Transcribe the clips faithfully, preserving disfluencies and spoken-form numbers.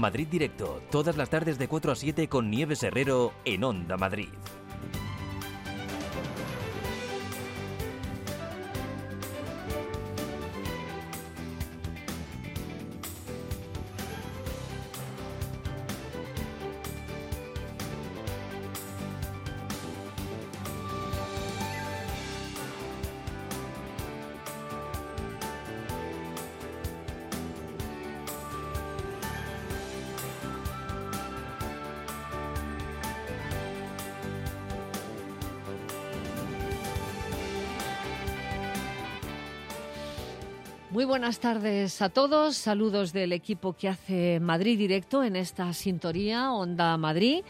Madrid Directo, todas las tardes de cuatro a siete con Nieves Herrero en Onda Madrid. Muy buenas tardes a todos, saludos del equipo que hace Madrid Directo en esta sintonía Onda Madrid.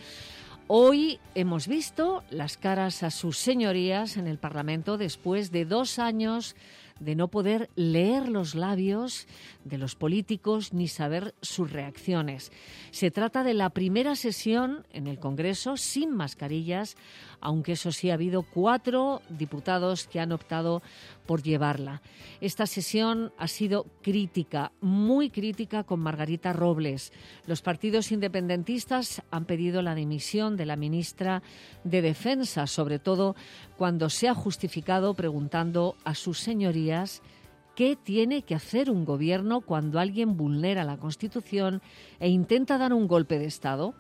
Hoy hemos visto las caras a sus señorías en el Parlamento después de dos años de no poder leer los labios de los políticos ni saber sus reacciones. Se trata de la primera sesión en el Congreso sin mascarillas, aunque eso sí ha habido cuatro diputados que han optado por llevarla. Esta sesión ha sido crítica, muy crítica con Margarita Robles. Los partidos independentistas han pedido la dimisión de la ministra de Defensa, sobre todo cuando se ha justificado preguntando a sus señorías qué tiene que hacer un gobierno cuando alguien vulnera la Constitución e intenta dar un golpe de Estado.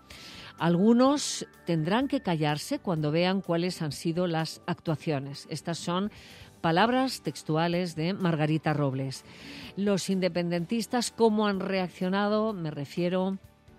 Algunos tendrán que callarse cuando vean cuáles han sido las actuaciones. Estas son palabras textuales de Margarita Robles. Los independentistas, ¿cómo han reaccionado? Me refiero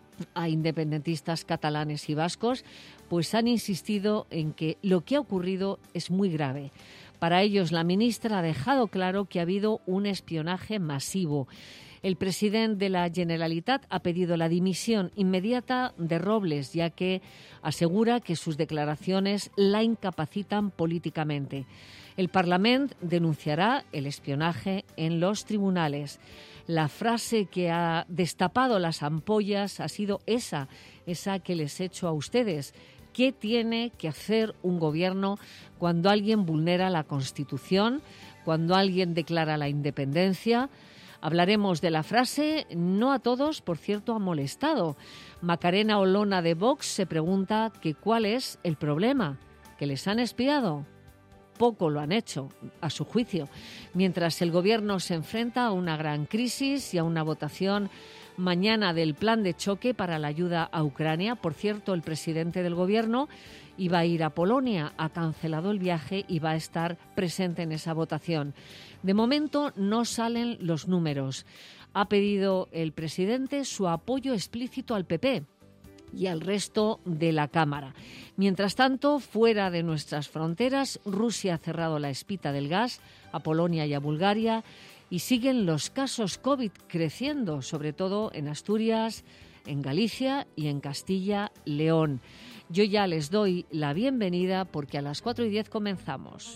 a independentistas catalanes y vascos, pues han insistido en que lo que ha ocurrido es muy grave. Para ellos, la ministra ha dejado claro que ha habido un espionaje masivo. El presidente de la Generalitat ha pedido la dimisión inmediata de Robles, ya que asegura que sus declaraciones la incapacitan políticamente. El Parlamento denunciará el espionaje en los tribunales. La frase que ha destapado las ampollas ha sido esa, esa que les he hecho a ustedes. ¿Qué tiene que hacer un gobierno cuando alguien vulnera la Constitución, cuando alguien declara la independencia? Hablaremos de la frase. No a todos, por cierto, ha molestado. Macarena Olona de Vox se pregunta que cuál es el problema, que les han espiado. Poco lo han hecho, a su juicio, mientras el gobierno se enfrenta a una gran crisis y a una votación mañana del plan de choque para la ayuda a Ucrania. Por cierto, el presidente del gobierno iba a ir a Polonia, ha cancelado el viaje y va a estar presente en esa votación. De momento no salen los números. Ha pedido el presidente su apoyo explícito al P P y al resto de la Cámara. Mientras tanto, fuera de nuestras fronteras, Rusia ha cerrado la espita del gas a Polonia y a Bulgaria y siguen los casos COVID creciendo, sobre todo en Asturias, en Galicia y en Castilla-León. Yo ya les doy la bienvenida porque a las cuatro y diez comenzamos.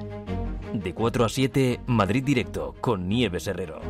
De cuatro a siete, Madrid Directo con Nieves Herrero.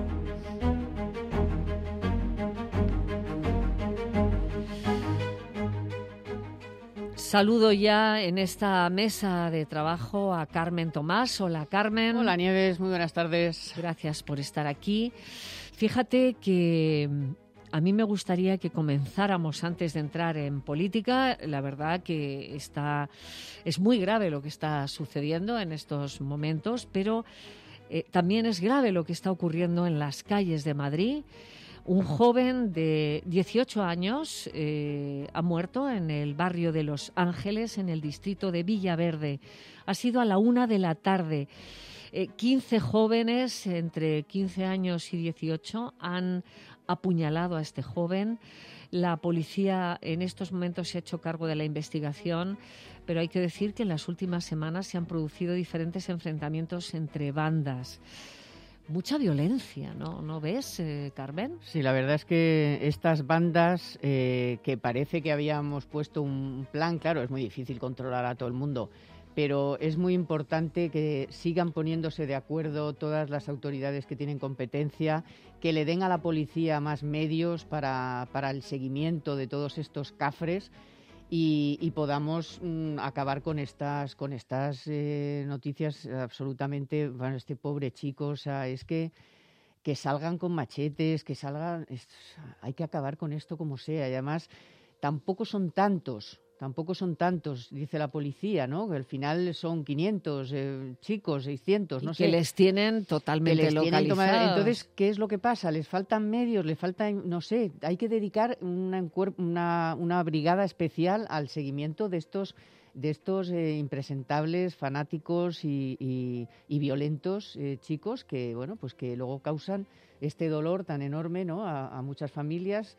Saludo ya en esta mesa de trabajo a Carmen Tomás. Hola, Carmen. Hola, Nieves. Muy buenas tardes. Gracias por estar aquí. Fíjate que a mí me gustaría que comenzáramos antes de entrar en política. La verdad que está, es muy grave lo que está sucediendo en estos momentos, pero eh, también es grave lo que está ocurriendo en las calles de Madrid. Un joven de dieciocho años eh, ha muerto en el barrio de Los Ángeles, en el distrito de Villaverde. Ha sido a la una de la tarde. Eh, quince jóvenes entre quince años y dieciocho han apuñalado a este joven. La policía en estos momentos se ha hecho cargo de la investigación, pero hay que decir que en las últimas semanas se han producido diferentes enfrentamientos entre bandas. Mucha violencia, ¿no? ¿No ves, eh, Carmen? Sí, la verdad es que estas bandas eh, que parece que habíamos puesto un plan, claro, es muy difícil controlar a todo el mundo, pero es muy importante que sigan poniéndose de acuerdo todas las autoridades que tienen competencia, que le den a la policía más medios para, para el seguimiento de todos estos cafres y, y podamos mm, acabar con estas con estas eh, noticias absolutamente, bueno, este pobre chico, o sea, es que que salgan con machetes, que salgan... Es, hay que acabar con esto como sea. Y además, tampoco son tantos, tampoco son tantos, dice la policía, ¿no? Que al final son quinientos eh, chicos, seiscientos, no y sé. que les tienen totalmente que les tienen localizados. Tomar... Entonces, ¿qué es lo que pasa? Les faltan medios, les falta, no sé, hay que dedicar una, una, una brigada especial al seguimiento de estos... de estos eh, impresentables, fanáticos y, y, y violentos eh, chicos que, bueno, pues que luego causan este dolor tan enorme, ¿no?, a, a muchas familias.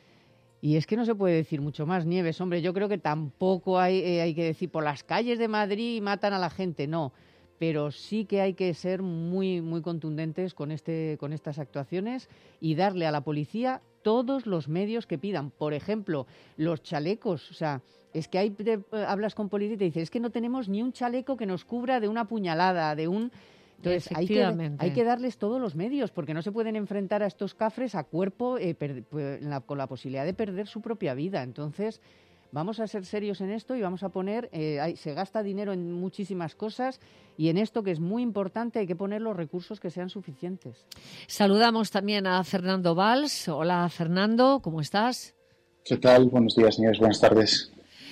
Y es que no se puede decir mucho más, Nieves. Hombre, yo creo que tampoco hay, eh, hay que decir por las calles de Madrid matan a la gente, no. Pero sí que hay que ser muy, muy contundentes con, este, con estas actuaciones y darle a la policía todos los medios que pidan. Por ejemplo, los chalecos, o sea... Es que hay, te, hablas con policía y te dicen, es que no tenemos ni un chaleco que nos cubra de una puñalada, de un... Entonces hay que, hay que darles todos los medios, porque no se pueden enfrentar a estos cafres a cuerpo eh, per, per, la, con la posibilidad de perder su propia vida. Entonces vamos a ser serios en esto y vamos a poner... Eh, hay, se gasta dinero en muchísimas cosas y en esto, que es muy importante, hay que poner los recursos que sean suficientes. Saludamos también a Fernando Valls. Hola, Fernando, ¿cómo estás? ¿Qué tal? Buenos días, señores. Buenas tardes.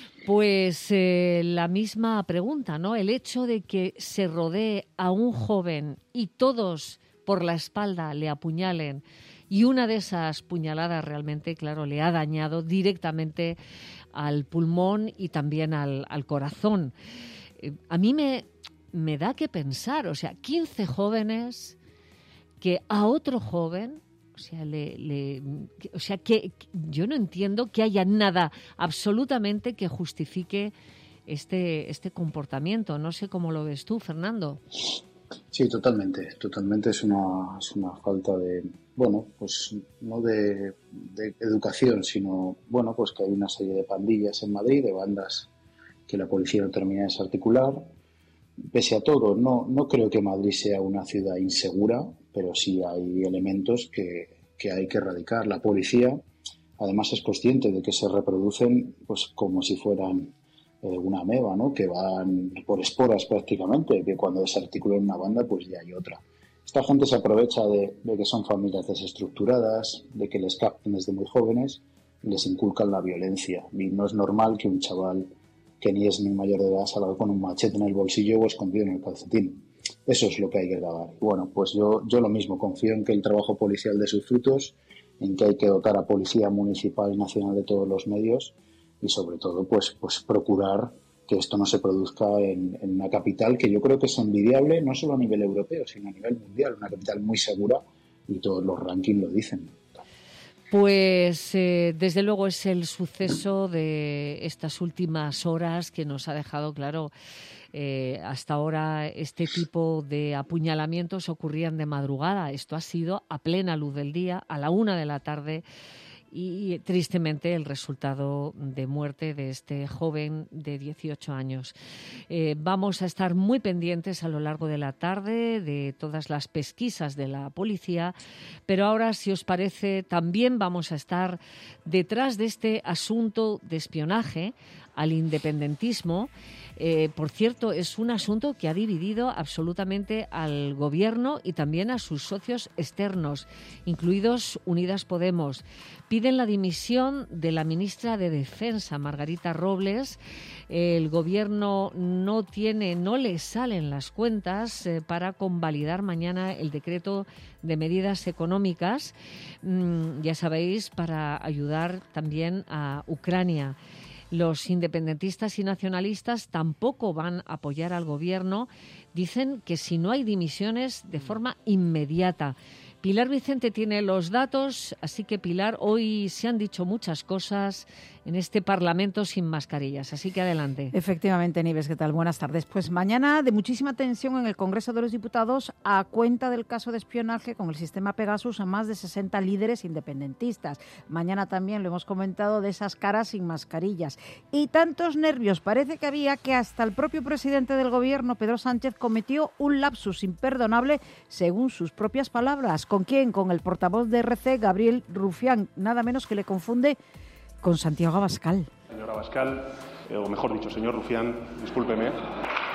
Pues eh, la misma pregunta, ¿no? El hecho de que se rodee a un joven y todos por la espalda le apuñalen y una de esas puñaladas realmente, claro, le ha dañado directamente al pulmón y también al, al corazón. Eh, a mí me, me da que pensar, o sea, quince jóvenes que a otro joven... O sea, le, le, o sea que, que yo no entiendo que haya nada absolutamente que justifique este, este comportamiento. No sé cómo lo ves tú, Fernando. Sí, totalmente. Totalmente es una, es una falta de, bueno, pues no de, de educación, sino, bueno, pues que hay una serie de pandillas en Madrid, de bandas que la policía no termina de desarticular. Pese a todo, no, no creo que Madrid sea una ciudad insegura, pero sí hay elementos que, que hay que erradicar. La policía, además, es consciente de que se reproducen pues como si fueran eh, una ameba, ¿no?, que van por esporas prácticamente, que cuando desarticulan una banda, pues ya hay otra. Esta gente se aprovecha de, de que son familias desestructuradas, de que les captan desde muy jóvenes y les inculcan la violencia. Y no es normal que un chaval que ni es ni mayor de edad salga con un machete en el bolsillo o escondido en el calcetín. Eso es lo que hay que grabar. Bueno, pues yo, yo lo mismo, confío en que el trabajo policial dé sus frutos, en que hay que dotar a Policía Municipal y Nacional de todos los medios y sobre todo pues, pues procurar que esto no se produzca en, en una capital que yo creo que es envidiable no solo a nivel europeo, sino a nivel mundial, una capital muy segura y todos los rankings lo dicen. Pues eh, desde luego es el suceso de estas últimas horas que nos ha dejado, claro, eh, hasta ahora este tipo de apuñalamientos ocurrían de madrugada. Esto ha sido a plena luz del día, a la una de la tarde, y tristemente el resultado de muerte de este joven de dieciocho años. Eh, vamos a estar muy pendientes a lo largo de la tarde de todas las pesquisas de la policía, pero ahora, si os parece, también vamos a estar detrás de este asunto de espionaje al independentismo. Eh, por cierto, es un asunto que ha dividido absolutamente al gobierno y también a sus socios externos, incluidos Unidas Podemos. Piden la dimisión de la ministra de Defensa, Margarita Robles. El gobierno no tiene, no le salen las cuentas eh, para convalidar mañana el decreto de medidas económicas, mm, ya sabéis, para ayudar también a Ucrania. Los independentistas y nacionalistas tampoco van a apoyar al gobierno. Dicen que si no hay dimisiones, de forma inmediata. Pilar Vicente tiene los datos, así que Pilar, hoy se han dicho muchas cosas en este Parlamento sin mascarillas, así que adelante. Efectivamente, Nieves, ¿qué tal? Buenas tardes. Pues mañana de muchísima tensión en el Congreso de los Diputados a cuenta del caso de espionaje con el sistema Pegasus a más de sesenta líderes independentistas. Mañana también lo hemos comentado de esas caras sin mascarillas. Y tantos nervios parece que había que hasta el propio presidente del Gobierno, Pedro Sánchez, cometió un lapsus imperdonable según sus propias palabras. ¿Con quién? Con el portavoz de R C, Gabriel Rufián, nada menos que le confunde con Santiago Abascal. Señor Abascal, eh, o mejor dicho, señor Rufián, discúlpeme,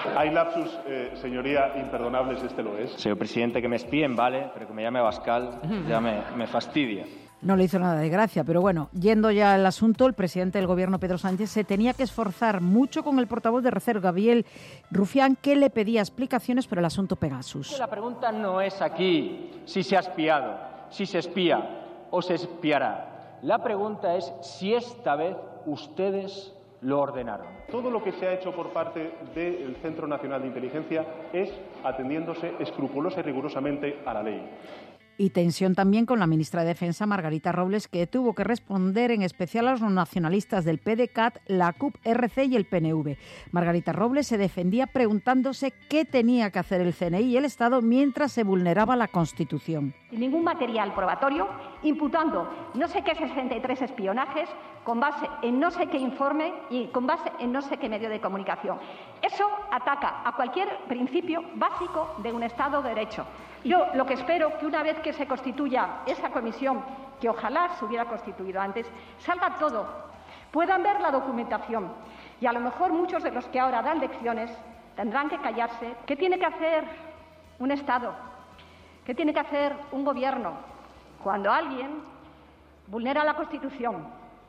Hay lapsus, eh, señoría, imperdonables, este lo es. Señor presidente, que me espíen, vale, pero que me llame Abascal ya me, me fastidia. No le hizo nada de gracia, pero bueno, yendo ya al asunto, el presidente del Gobierno, Pedro Sánchez, se tenía que esforzar mucho con el portavoz de Recer, Gabriel Rufián, que le pedía explicaciones por el asunto Pegasus. La pregunta no es aquí si se ha espiado, si se espía o se espiará. La pregunta es si esta vez ustedes lo ordenaron. Todo lo que se ha hecho por parte del Centro Nacional de Inteligencia es atendiéndose escrupulosa y rigurosamente a la ley. Y tensión también con la ministra de Defensa, Margarita Robles, que tuvo que responder en especial a los nacionalistas del P D C A T, la C U P, R C y el P N V. Margarita Robles se defendía preguntándose qué tenía que hacer el C N I y el Estado mientras se vulneraba la Constitución. Sin ningún material probatorio, imputando no sé qué sesenta y tres espionajes con base en no sé qué informe y con base en no sé qué medio de comunicación. Eso ataca a cualquier principio básico de un Estado de Derecho. Yo lo que espero que una vez que se constituya esa comisión, que ojalá se hubiera constituido antes, salga todo, puedan ver la documentación y a lo mejor muchos de los que ahora dan lecciones tendrán que callarse. ¿Qué tiene que hacer un Estado? ¿Qué tiene que hacer un gobierno cuando alguien vulnera la Constitución?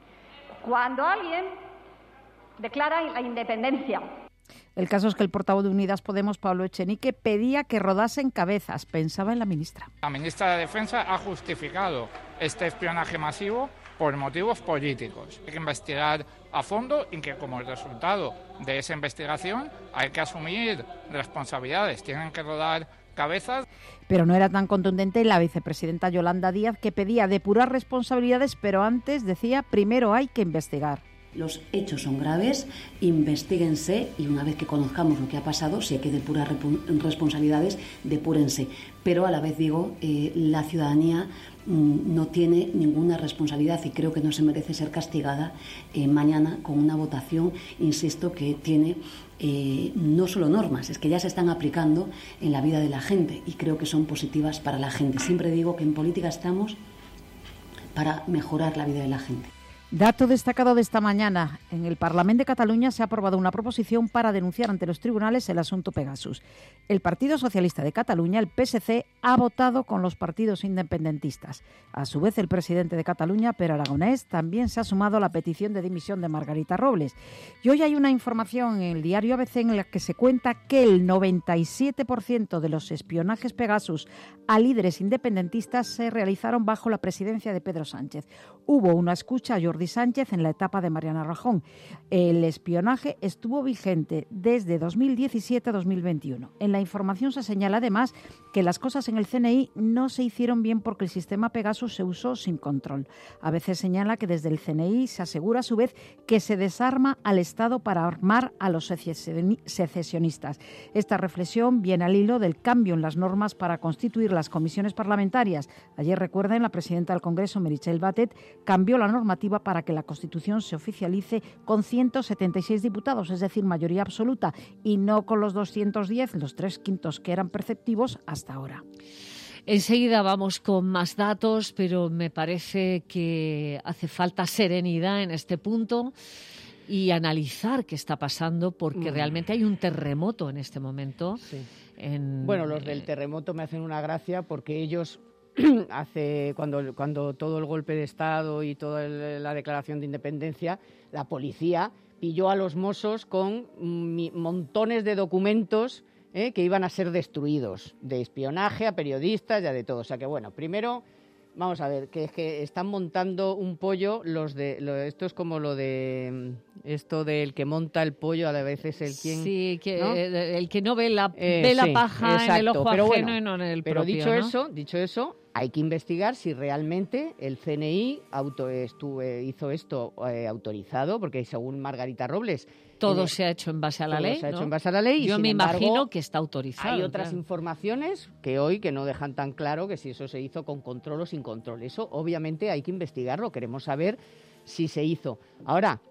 Cuando alguien declara la independencia. El caso es que el portavoz de Unidas Podemos, Pablo Echenique, pedía que rodasen cabezas. Pensaba en la ministra. La ministra de Defensa ha justificado este espionaje masivo por motivos políticos. Hay que investigar a fondo y que como resultado de esa investigación hay que asumir responsabilidades. Tienen que rodar cabezas. Pero no era tan contundente la vicepresidenta Yolanda Díaz, que pedía depurar responsabilidades, pero antes decía, primero hay que investigar. Los hechos son graves, investíguense y una vez que conozcamos lo que ha pasado, si hay que depurar responsabilidades, depúrense. Pero a la vez digo, eh, la ciudadanía mm, no tiene ninguna responsabilidad y creo que no se merece ser castigada eh, mañana con una votación, insisto, que tiene eh, no solo normas, es que ya se están aplicando en la vida de la gente y creo que son positivas para la gente. Siempre digo que en política estamos para mejorar la vida de la gente. Dato destacado de esta mañana. En el Parlamento de Cataluña se ha aprobado una proposición para denunciar ante los tribunales el asunto Pegasus. El Partido Socialista de Cataluña, el P S C, ha votado con los partidos independentistas. A su vez, el presidente de Cataluña, Pere Aragonés, también se ha sumado a la petición de dimisión de Margarita Robles. Y hoy hay una información en el diario A B C en la que se cuenta que el noventa y siete por ciento de los espionajes Pegasus a líderes independentistas se realizaron bajo la presidencia de Pedro Sánchez. Hubo una escucha a Jordi Sánchez en la etapa de Mariana Rajoy. El espionaje estuvo vigente desde dos mil diecisiete a dos mil veintiuno. En la información se señala además que las cosas en el C N I no se hicieron bien porque el sistema Pegasus se usó sin control. A veces señala que desde el C N I se asegura a su vez que se desarma al Estado para armar a los secesionistas. Esta reflexión viene al hilo del cambio en las normas para constituir las comisiones parlamentarias. Ayer, recuerden, la presidenta del Congreso, Meritxell Batet, cambió la normativa para que la Constitución se oficialice con ciento setenta y seis diputados, es decir, mayoría absoluta, y no con los doscientos diez, los tres quintos que eran perceptivos hasta ahora. Enseguida vamos con más datos, pero me parece que hace falta serenidad en este punto y analizar qué está pasando, porque mm. realmente hay un terremoto en este momento. Sí. En, bueno, los del terremoto me hacen una gracia porque ellos... Hace cuando, cuando todo el golpe de Estado y toda el, la declaración de independencia, la policía pilló a los Mossos con mi, montones de documentos eh, que iban a ser destruidos, de espionaje a periodistas, ya de todo. O sea que bueno, primero vamos a ver, que es que están montando un pollo, los de lo, esto es como lo de esto del que monta el pollo, a veces el quien sí, que ¿no? el que no ve la eh, ve la sí, paja exacto, en el ojo pero ajeno bueno, y no en el pero propio. dicho ¿no? eso, dicho eso, hay que investigar si realmente el C N I auto, estuvo, hizo esto eh, autorizado, porque según Margarita Robles... Todo eh, se ha hecho en base a la todo ley, se ha ¿no? hecho en base a la ley. Yo y, me embargo, imagino que está autorizado. Hay otras claro. informaciones que hoy que no dejan tan claro que si eso se hizo con control o sin control. Eso obviamente hay que investigarlo, queremos saber si se hizo. Ahora,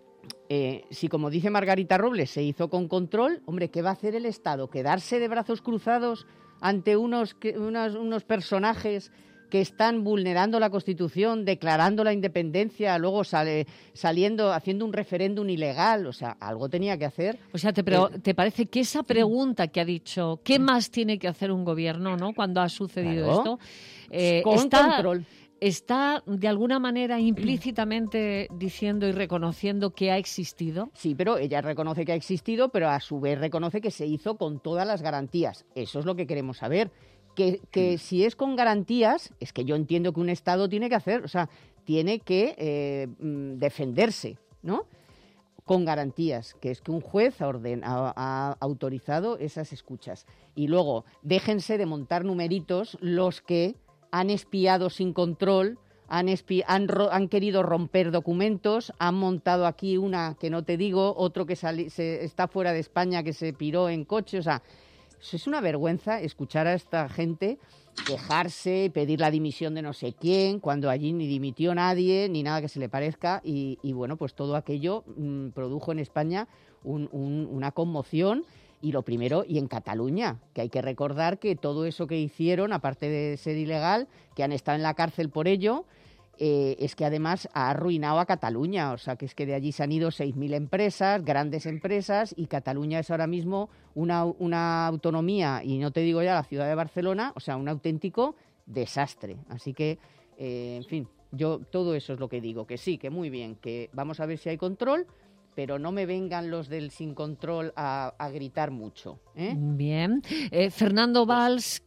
eh, si como dice Margarita Robles se hizo con control, hombre, ¿qué va a hacer el Estado? ¿Quedarse de brazos cruzados ante unos, que, unos, unos personajes que están vulnerando la Constitución, declarando la independencia, luego sale, saliendo, haciendo un referéndum ilegal. O sea, algo tenía que hacer. O sea, ¿te, pero, ¿te parece que esa pregunta que ha dicho, ¿qué más tiene que hacer un gobierno, ¿no?, cuando ha sucedido Claro. esto? Eh, Con está, control. ¿Está de alguna manera implícitamente diciendo y reconociendo que ha existido? Sí, pero ella reconoce que ha existido, pero a su vez reconoce que se hizo con todas las garantías. Eso es lo que queremos saber. Que, que si es con garantías, es que yo entiendo que un Estado tiene que hacer, o sea, tiene que eh, defenderse, ¿no? Con garantías, que es que un juez ha, orden, ha, ha autorizado esas escuchas. Y luego, déjense de montar numeritos los que han espiado sin control, han, espi han, han querido romper documentos, han montado aquí una que no te digo, otro que sali se, está fuera de España que se piró en coche, o sea, es una vergüenza escuchar a esta gente quejarse, pedir la dimisión de no sé quién, cuando allí ni dimitió nadie, ni nada que se le parezca, y, y bueno, pues todo aquello mmm, produjo en España un, un, una conmoción. Y lo primero, y en Cataluña, que hay que recordar que todo eso que hicieron, aparte de ser ilegal, que han estado en la cárcel por ello, eh, es que además ha arruinado a Cataluña. O sea, que es que de allí se han ido seis mil empresas, grandes empresas, y Cataluña es ahora mismo una, una autonomía, y no te digo ya la ciudad de Barcelona, o sea, un auténtico desastre. Así que, eh, en fin, yo todo eso es lo que digo, que sí, que muy bien, que vamos a ver si hay control, pero no me vengan los del sin control a, a gritar mucho, ¿eh? Bien. Eh, Fernando Valls,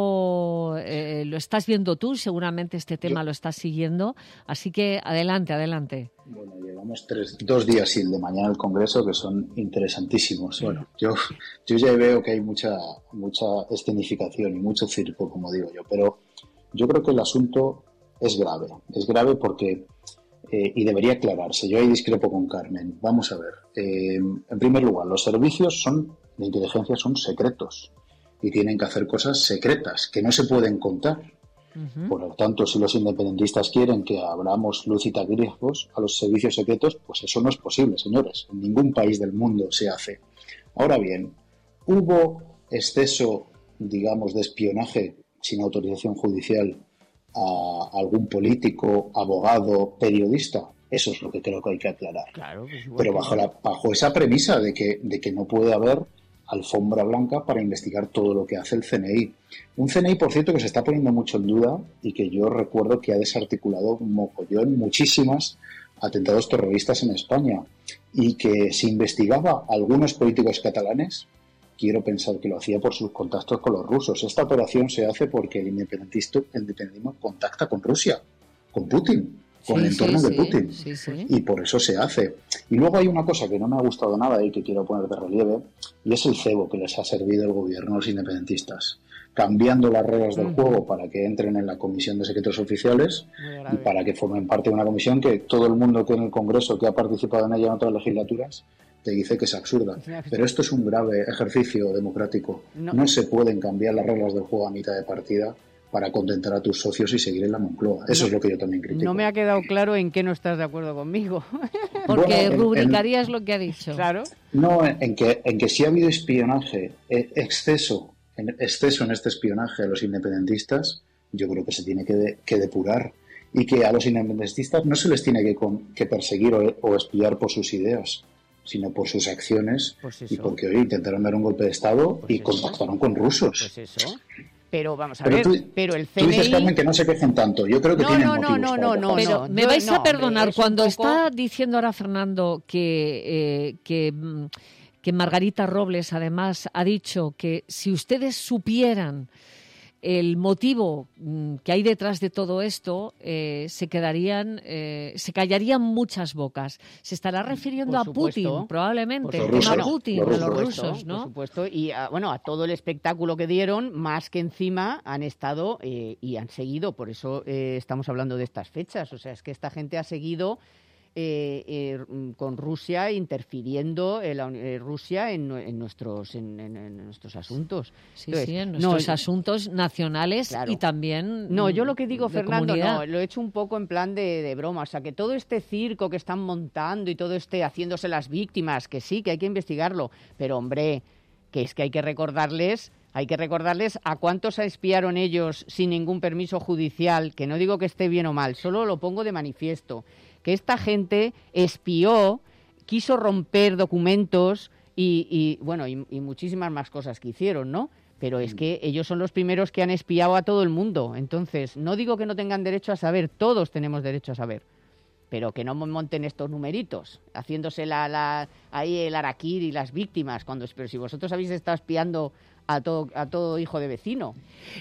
¿cómo eh, lo estás viendo tú? Seguramente este tema Yo... lo estás siguiendo, así que adelante, adelante. Bueno, llevamos tres, dos días y el de mañana el Congreso que son interesantísimos. Bueno, yo, yo ya veo que hay mucha, mucha escenificación y mucho circo, como digo yo, pero yo creo que el asunto es grave. Es grave porque... Eh, y debería aclararse. Yo ahí discrepo con Carmen. Vamos a ver. Eh, en primer lugar, los servicios son de inteligencia son secretos y tienen que hacer cosas secretas que no se pueden contar. Uh-huh. Por lo tanto, si los independentistas quieren que abramos luz y taquígrafos a los servicios secretos, pues eso no es posible, señores. En ningún país del mundo se hace. Ahora bien, ¿hubo exceso, digamos, de espionaje sin autorización judicial a algún político, abogado, periodista? Eso es lo que creo que hay que aclarar. Claro, pues pero bajo, la, bajo esa premisa de que, de que no puede haber alfombra blanca para investigar todo lo que hace el C N I. Un C N I, por cierto, que se está poniendo mucho en duda y que yo recuerdo que ha desarticulado un mogollón, muchísimas atentados terroristas en España, y que se investigaba a algunos políticos catalanes. Quiero pensar que lo hacía por sus contactos con los rusos. Esta operación se hace porque el independentismo, el independentismo contacta con Rusia, con Putin, con sí, el entorno sí, de Putin. Sí, sí. Y por eso se hace. Y luego hay una cosa que no me ha gustado nada y que quiero poner de relieve, y es el cebo que les ha servido el gobierno a los independentistas, cambiando las reglas del uh-huh. juego para que entren en la Comisión de Secretos Oficiales y para que formen parte de una comisión que todo el mundo que en el Congreso que ha participado en ella en otras legislaturas te dice que es absurda. Pero esto es un grave ejercicio democrático. No. no se pueden cambiar las reglas del juego a mitad de partida para contentar a tus socios y seguir en la Moncloa. Eso no, es lo que yo también critico. No me ha quedado claro en qué no estás de acuerdo conmigo. Porque bueno, rubricarías en, lo que ha dicho. Claro. No, en que, en que si ha habido espionaje, exceso, en, exceso en este espionaje a los independentistas, yo creo que se tiene que, de, que depurar. Y que a los independentistas no se les tiene que, que perseguir o, o espiar por sus ideas, sino por sus acciones, pues y porque hoy intentaron dar un golpe de Estado pues y eso. contactaron con rusos. Pues eso. Pero vamos a pero ver, tú, pero el C N I... Tú dices, Carmen, que no se quejen tanto. Yo creo que no, tienen no, motivos no, para no, no, Pero no, me yo, vais no, a perdonar, cuando poco... está diciendo ahora Fernando que, eh, que, que Margarita Robles, además, ha dicho que si ustedes supieran el motivo que hay detrás de todo esto, eh, se quedarían, eh, se callarían muchas bocas. Se estará refiriendo por a supuesto, Putin, probablemente, el rusos, tema Putin, los a los rusos, rusos, ¿no? Por supuesto, y a, bueno, a todo el espectáculo que dieron, más que encima han estado eh, y han seguido, por eso eh, estamos hablando de estas fechas. O sea, es que esta gente ha seguido Eh, eh, con Rusia, interfiriendo eh, la, eh, Rusia en, en, nuestros, en, en, en nuestros asuntos. Sí, Entonces, sí, en nuestros no, asuntos nacionales claro. y también No, yo lo que digo, Fernando, comunidad. no, lo he hecho un poco en plan de, de broma. O sea, que todo este circo que están montando y todo este haciéndose las víctimas, que sí, que hay que investigarlo, pero hombre... que es que hay que recordarles, hay que recordarles a cuántos espiaron ellos sin ningún permiso judicial, que no digo que esté bien o mal, solo lo pongo de manifiesto, que esta gente espió, quiso romper documentos y, y bueno, y, y muchísimas más cosas que hicieron, ¿no? Pero es que ellos son los primeros que han espiado a todo el mundo. Entonces, no digo que no tengan derecho a saber, todos tenemos derecho a saber. Pero que no monten estos numeritos, haciéndose la, la, ahí el araquiri y las víctimas. Cuando, pero si vosotros habéis estado espiando a todo, a todo hijo de vecino.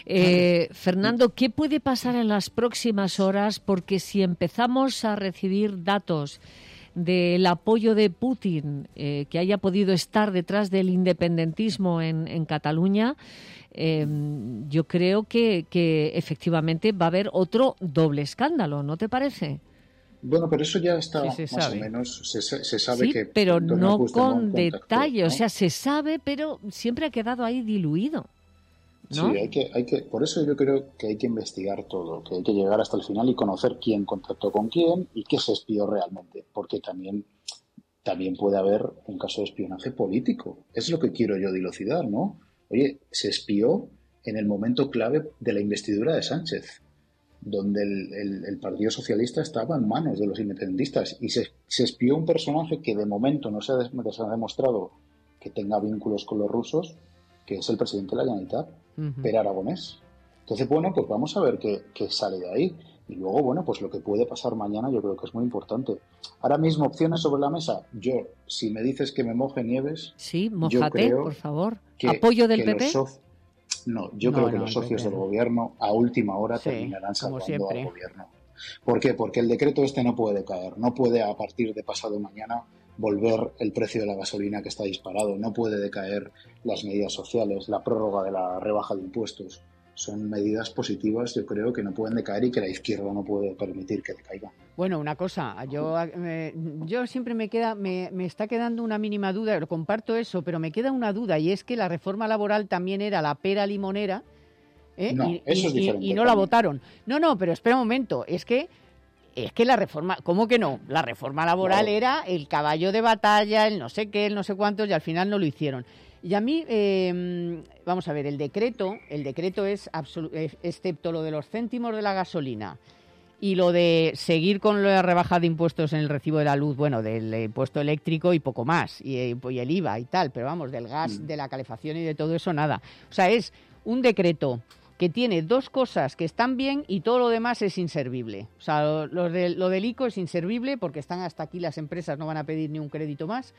Eh, Fernando, ¿qué puede pasar en las próximas horas? Porque si empezamos a recibir datos del apoyo de Putin, eh, que haya podido estar detrás del independentismo en, en Cataluña, eh, yo creo que, que efectivamente va a haber otro doble escándalo, ¿no te parece? Bueno, pero eso ya está sí, se más sabe. o menos, se, se sabe sí, que... pero no con contactó, detalle, ¿no? O sea, se sabe, pero siempre ha quedado ahí diluido, ¿no? Sí, hay que, hay que, por eso yo creo que hay que investigar todo, que hay que llegar hasta el final y conocer quién contactó con quién y qué se espió realmente, porque también, también puede haber un caso de espionaje político. Es lo que quiero yo dilucidar, ¿no? Oye, se espió en el momento clave de la investidura de Sánchez, donde el, el, el Partido Socialista estaba en manos de los independentistas y se, se espió un personaje que de momento no se ha, des, se ha demostrado que tenga vínculos con los rusos, que es el presidente de la Generalitat, uh-huh. Pere Aragonés. Entonces, bueno, pues vamos a ver qué, qué sale de ahí. Y luego, bueno, pues lo que puede pasar mañana yo creo que es muy importante. Ahora mismo, opciones sobre la mesa. Yo, si me dices que me moje Nieves... Sí, mójate, por favor. Que, ¿Apoyo del que P P? Soci... No, yo no, creo que no, los socios P P. del gobierno a última hora sí, terminarán salvando al gobierno. ¿Por qué? Porque el decreto este no puede caer. No puede, a partir de pasado mañana, volver el precio de la gasolina que está disparado. No puede decaer las medidas sociales, la prórroga de la rebaja de impuestos. Son medidas positivas, yo creo, que no pueden decaer y que la izquierda no puede permitir que decaigan. Bueno, una cosa, yo, eh, yo siempre me queda, me, me está quedando una mínima duda, comparto eso, pero me queda una duda y es que la reforma laboral también era la pera limonera, ¿eh? No, y, eso y, es diferente. Y, y no la votaron. No, no, pero espera un momento, es que Es que la reforma, ¿cómo que no? La reforma laboral claro. era el caballo de batalla, el no sé qué, el no sé cuántos, y al final no lo hicieron. Y a mí, eh, vamos a ver, el decreto, el decreto es, absolu- excepto lo de los céntimos de la gasolina y lo de seguir con la rebaja de impuestos en el recibo de la luz, bueno, del impuesto eléctrico y poco más, y, y el I V A y tal, pero vamos, del gas, mm. de la calefacción y de todo eso, nada. O sea, es un decreto que tiene dos cosas que están bien y todo lo demás es inservible. O sea, lo, lo, de, lo del I C O es inservible porque están hasta aquí las empresas, no van a pedir ni un crédito más.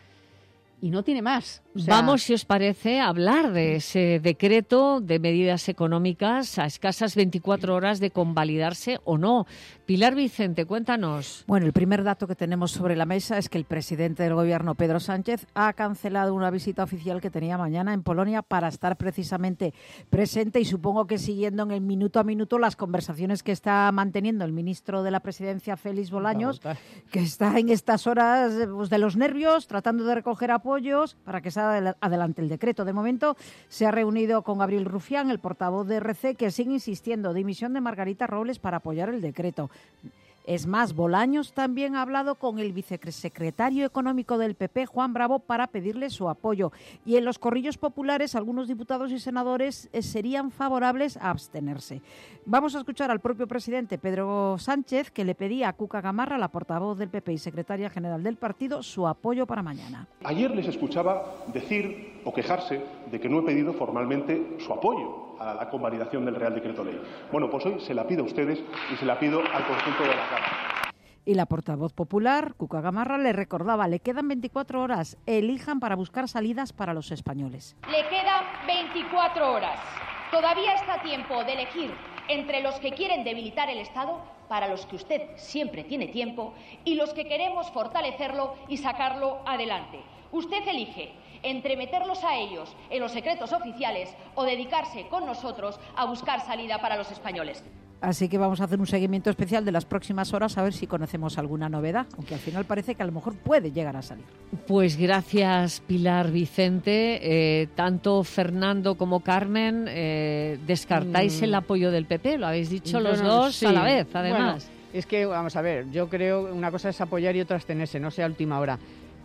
Y no tiene más. O sea, vamos, si os parece, a hablar de ese decreto de medidas económicas a escasas veinticuatro horas de convalidarse o no. Pilar Vicente, cuéntanos. Bueno, el primer dato que tenemos sobre la mesa es que el presidente del Gobierno, Pedro Sánchez, ha cancelado una visita oficial que tenía mañana en Polonia para estar precisamente presente y supongo que siguiendo en el minuto a minuto las conversaciones que está manteniendo el ministro de la Presidencia, Félix Bolaños, que está en estas horas pues, de los nervios, tratando de recoger apoyo apoyos para que salga adelante el decreto. De momento se ha reunido con Gabriel Rufián, el portavoz de R C, que sigue insistiendo dimisión de Margarita Robles para apoyar el decreto. Es más, Bolaños también ha hablado con el vicesecretario económico del P P, Juan Bravo, para pedirle su apoyo. Y en los corrillos populares, algunos diputados y senadores serían favorables a abstenerse. Vamos a escuchar al propio presidente, Pedro Sánchez, que le pedía a Cuca Gamarra, la portavoz del P P y secretaria general del partido, su apoyo para mañana. Ayer les escuchaba decir o quejarse de que no he pedido formalmente su apoyo a la convalidación del Real Decreto Ley. Bueno, pues hoy se la pido a ustedes y se la pido al conjunto de la Cámara. Y la portavoz popular, Cuca Gamarra, le recordaba, le quedan veinticuatro horas, elijan para buscar salidas para los españoles. Le quedan veinticuatro horas. Todavía está a tiempo de elegir entre los que quieren debilitar el Estado, para los que usted siempre tiene tiempo, y los que queremos fortalecerlo y sacarlo adelante. Usted elige entre meterlos a ellos en los secretos oficiales o dedicarse con nosotros a buscar salida para los españoles. Así que vamos a hacer un seguimiento especial de las próximas horas a ver si conocemos alguna novedad, aunque al final parece que a lo mejor puede llegar a salir. Pues gracias, Pilar Vicente. Eh, tanto Fernando como Carmen, eh, ¿descartáis mm. el apoyo del P P? Lo habéis dicho bueno, los dos sí. a la vez, además. Bueno, es que, vamos a ver, yo creo una cosa es apoyar y otra abstenerse, no sea a última hora.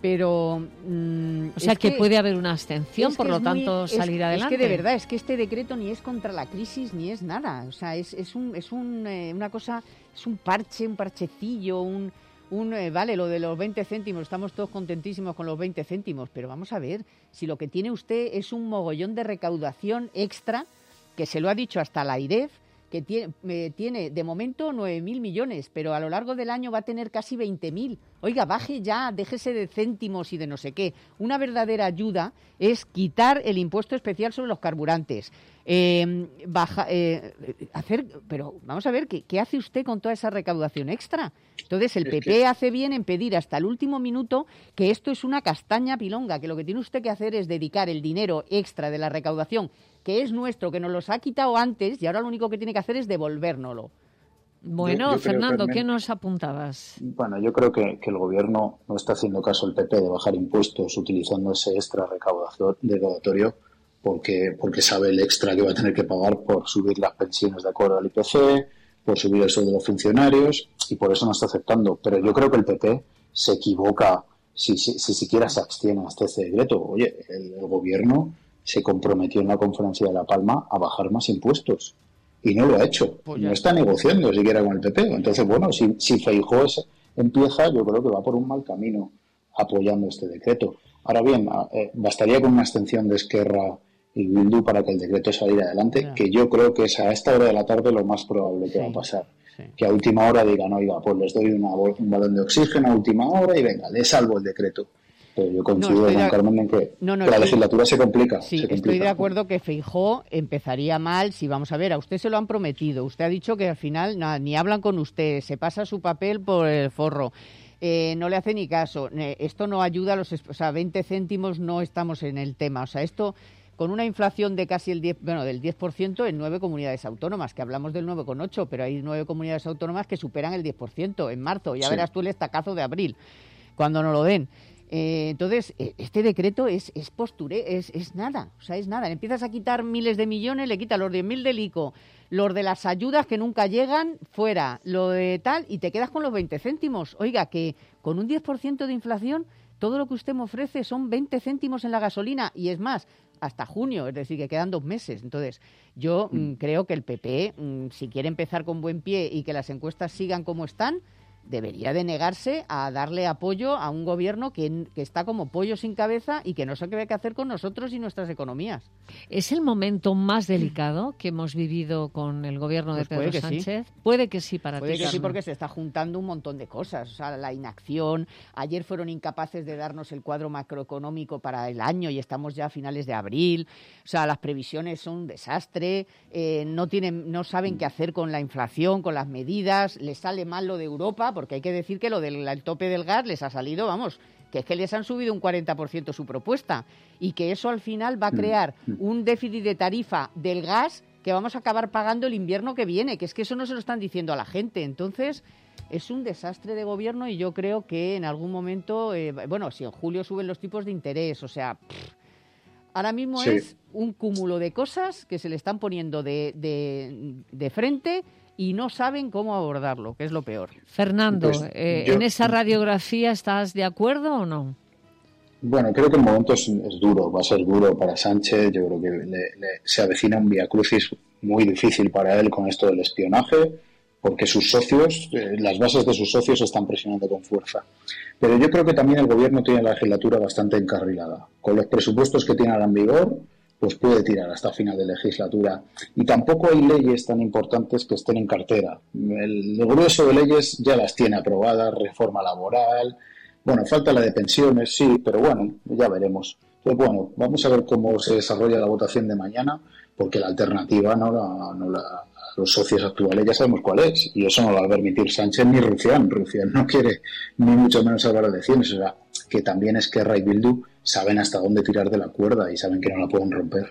Pero mmm, o sea es que, que puede haber una abstención, es por que lo es muy- tanto es- salir adelante. Es que de verdad, es que este decreto ni es contra la crisis ni es nada. O sea, es, es, un, es un, eh, una cosa, es un parche, un parchecillo, un, un eh, vale, lo de los veinte céntimos, estamos todos contentísimos con los veinte céntimos, pero vamos a ver, si lo que tiene usted es un mogollón de recaudación extra, que se lo ha dicho hasta la AIREF, que tiene, eh, tiene de momento nueve mil millones, pero a lo largo del año va a tener casi veinte mil. Oiga, baje ya, déjese de céntimos y de no sé qué. Una verdadera ayuda es quitar el impuesto especial sobre los carburantes. Eh, baja, eh, hacer, pero vamos a ver, ¿qué, ¿qué hace usted con toda esa recaudación extra? Entonces, el Es P P que- hace bien en pedir hasta el último minuto que esto es una castaña pilonga, que lo que tiene usted que hacer es dedicar el dinero extra de la recaudación, que es nuestro, que nos los ha quitado antes, y ahora lo único que tiene que hacer es devolvérnoslo. Bueno, Yo- yo creo, Fernando, Carmen, ¿qué nos apuntabas? Bueno, yo creo que, que el Gobierno no está haciendo caso al P P de bajar impuestos utilizando ese extra recaudación recaudatorio porque, porque sabe el extra que va a tener que pagar por subir las pensiones de acuerdo al I P C, por subir el sueldo de los funcionarios, y por eso no está aceptando. Pero yo creo que el P P se equivoca si, si, si siquiera se abstiene hasta este decreto. Oye, el, el Gobierno se comprometió en la conferencia de La Palma a bajar más impuestos. Y no lo ha hecho. Pues ya no está negociando siquiera con el P P. Entonces, bueno, si, si Feijóo es- empieza, yo creo que va por un mal camino apoyando este decreto. Ahora bien, a- eh, bastaría con una abstención de Esquerra y Bildu para que el decreto saliera adelante, Ya. que yo creo que es a esta hora de la tarde lo más probable que Sí, va a pasar. sí. Que a última hora digan, oiga, pues les doy una, bol- un balón de oxígeno a última hora y venga, le salvo el decreto. Pero yo coincido estoy con de- Carmen en que, No, no, que la estoy- legislatura se complica. Sí, se estoy complica. de acuerdo que Feijóo empezaría mal si, vamos a ver, a usted se lo han prometido. Usted ha dicho que al final nada, ni hablan con usted, se pasa su papel por el forro. Eh, no le hace ni caso. Eh, esto no ayuda a los... es- O sea, veinte céntimos no estamos en el tema. O sea, esto con una inflación de casi el diez, bueno, del diez por ciento en nueve comunidades autónomas, que hablamos del nueve coma ocho, pero hay nueve comunidades autónomas que superan el diez por ciento en marzo. Ya Sí. verás tú el estacazo de abril, cuando no lo den. Eh, entonces, eh, este decreto es, es posture, es, es nada, o sea, es nada. Le empiezas a quitar miles de millones, le quitas los diez mil del ICO, los de las ayudas que nunca llegan, fuera, lo de tal, y te quedas con los veinte céntimos. Oiga, que con un diez por ciento de inflación, todo lo que usted me ofrece son veinte céntimos en la gasolina, y es más, hasta junio, es decir, que quedan dos meses. Entonces, yo mm, creo que el P P, mm, si quiere empezar con buen pie y que las encuestas sigan como están, debería de negarse a darle apoyo a un gobierno que, que está como pollo sin cabeza y que no sabe qué hacer con nosotros y nuestras economías. ¿Es el momento más delicado que hemos vivido con el gobierno de Pues puede Pedro que sí. Sánchez? Puede que sí para Puede ti, que sí, Carmen. porque se está juntando un montón de cosas. O sea, la inacción. Ayer fueron incapaces de darnos el cuadro macroeconómico para el año y estamos ya a finales de abril. O sea, las previsiones son un desastre. Eh, no tienen, no saben qué hacer con la inflación, con las medidas. Les sale mal lo de Europa, porque hay que decir que lo del el tope del gas les ha salido, vamos, que es que les han subido un cuarenta por ciento su propuesta y que eso al final va a crear un déficit de tarifa del gas que vamos a acabar pagando el invierno que viene, que es que eso no se lo están diciendo a la gente. Entonces, es un desastre de gobierno y yo creo que en algún momento, eh, bueno, si en julio suben los tipos de interés, o sea, pff, ahora mismo Sí. es un cúmulo de cosas que se le están poniendo de, de, de frente y no saben cómo abordarlo, que es lo peor. Fernando, Pues, eh, yo- ¿en esa radiografía estás de acuerdo o no? Bueno, creo que el momento es, es duro, va a ser duro para Sánchez. Yo creo que le- le- se avecina un viacrucis muy difícil para él con esto del espionaje, porque sus socios, eh, las bases de sus socios están presionando con fuerza. Pero yo creo que también el gobierno tiene la legislatura bastante encarrilada. Con los presupuestos que tiene ahora en vigor, pues puede tirar hasta final de legislatura. Y tampoco hay leyes tan importantes que estén en cartera. El, el grueso de leyes ya las tiene aprobadas, reforma laboral. Bueno, falta la de pensiones, sí, pero bueno, ya veremos. Entonces, bueno, vamos a ver cómo se desarrolla la votación de mañana, porque la alternativa no la, no la, los socios actuales ya sabemos cuál es, y eso no lo va a permitir Sánchez ni Rufián. Rufián no quiere ni mucho menos salvar elecciones, o sea, que también Esquerra y Bildu saben hasta dónde tirar de la cuerda y saben que no la pueden romper.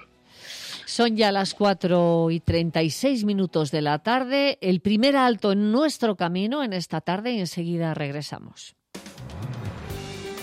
Son ya las cuatro y treinta y seis minutos de la tarde, el primer alto en nuestro camino en esta tarde y enseguida regresamos.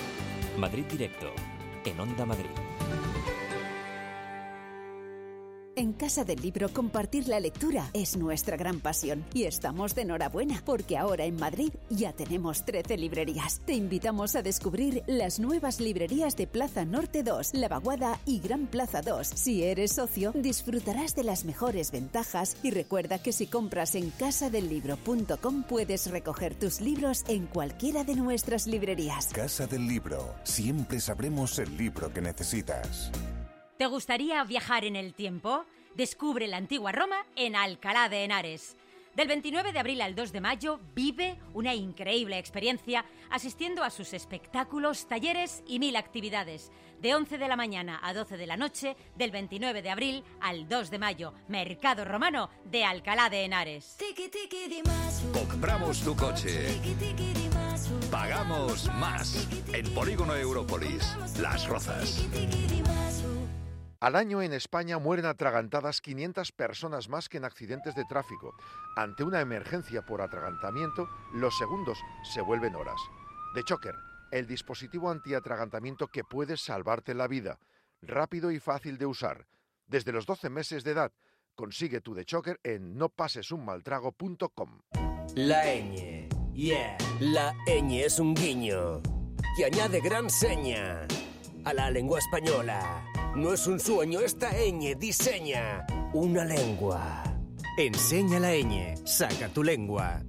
Madrid Directo, en Onda Madrid. En Casa del Libro compartir la lectura es nuestra gran pasión y estamos de enhorabuena porque ahora en Madrid ya tenemos trece librerías. Te invitamos a descubrir las nuevas librerías de Plaza Norte dos, La Vaguada y Gran Plaza dos. Si eres socio, disfrutarás de las mejores ventajas y recuerda que si compras en casa del libro punto com puedes recoger tus libros en cualquiera de nuestras librerías. Casa del Libro. Siempre sabremos el libro que necesitas. ¿Te gustaría viajar en el tiempo? Descubre la antigua Roma en Alcalá de Henares. Del veintinueve de abril al dos de mayo vive una increíble experiencia asistiendo a sus espectáculos, talleres y mil actividades. De once de la mañana a doce de la noche, del veintinueve de abril al dos de mayo. Mercado Romano de Alcalá de Henares. Compramos tu coche. Pagamos más. En Polígono Európolis, Las Rozas. Al año en España mueren atragantadas quinientas personas más que en accidentes de tráfico. Ante una emergencia por atragantamiento, los segundos se vuelven horas. The Choker, el dispositivo antiatragantamiento que puede salvarte la vida. Rápido y fácil de usar. Desde los doce meses de edad, consigue tu The Choker en no pases un mal trago punto com. La ñ. Yeah. La ñ es un guiño que añade gran seña a la lengua española. No es un sueño, esta ñ diseña una lengua. Enseña la ñ, saca tu lengua.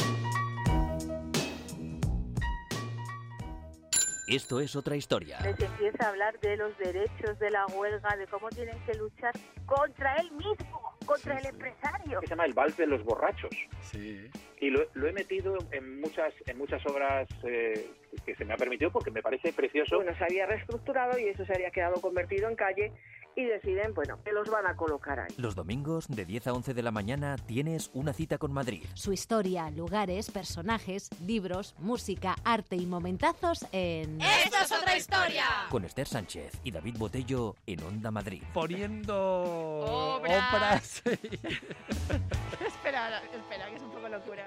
Esto es otra historia. Les empieza a hablar de los derechos de la huelga, de cómo tienen que luchar contra él mismo, contra sí, el empresario. Se llama El Vals de los Borrachos. Sí. Y lo, lo he metido en muchas en muchas obras eh, que se me ha permitido porque me parece precioso. Bueno, se había reestructurado y eso se había quedado convertido en calle y deciden, bueno, que los van a colocar ahí. Los domingos de diez a once de la mañana tienes una cita con Madrid. Su historia, lugares, personajes, libros, música, arte y momentazos en... ¡Esto es otra historia! Con Esther Sánchez y David Botello en Onda Madrid. Poniendo... obras. obras. espera, espera, que es un poco locura.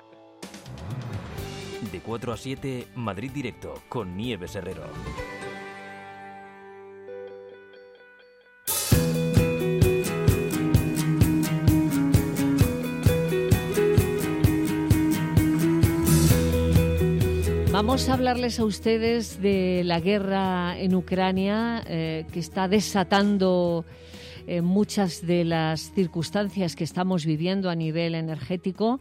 De cuatro a siete, Madrid Directo con Nieves Herrero. Vamos a hablarles a ustedes de la guerra en Ucrania, eh, que está desatando eh, muchas de las circunstancias que estamos viviendo a nivel energético.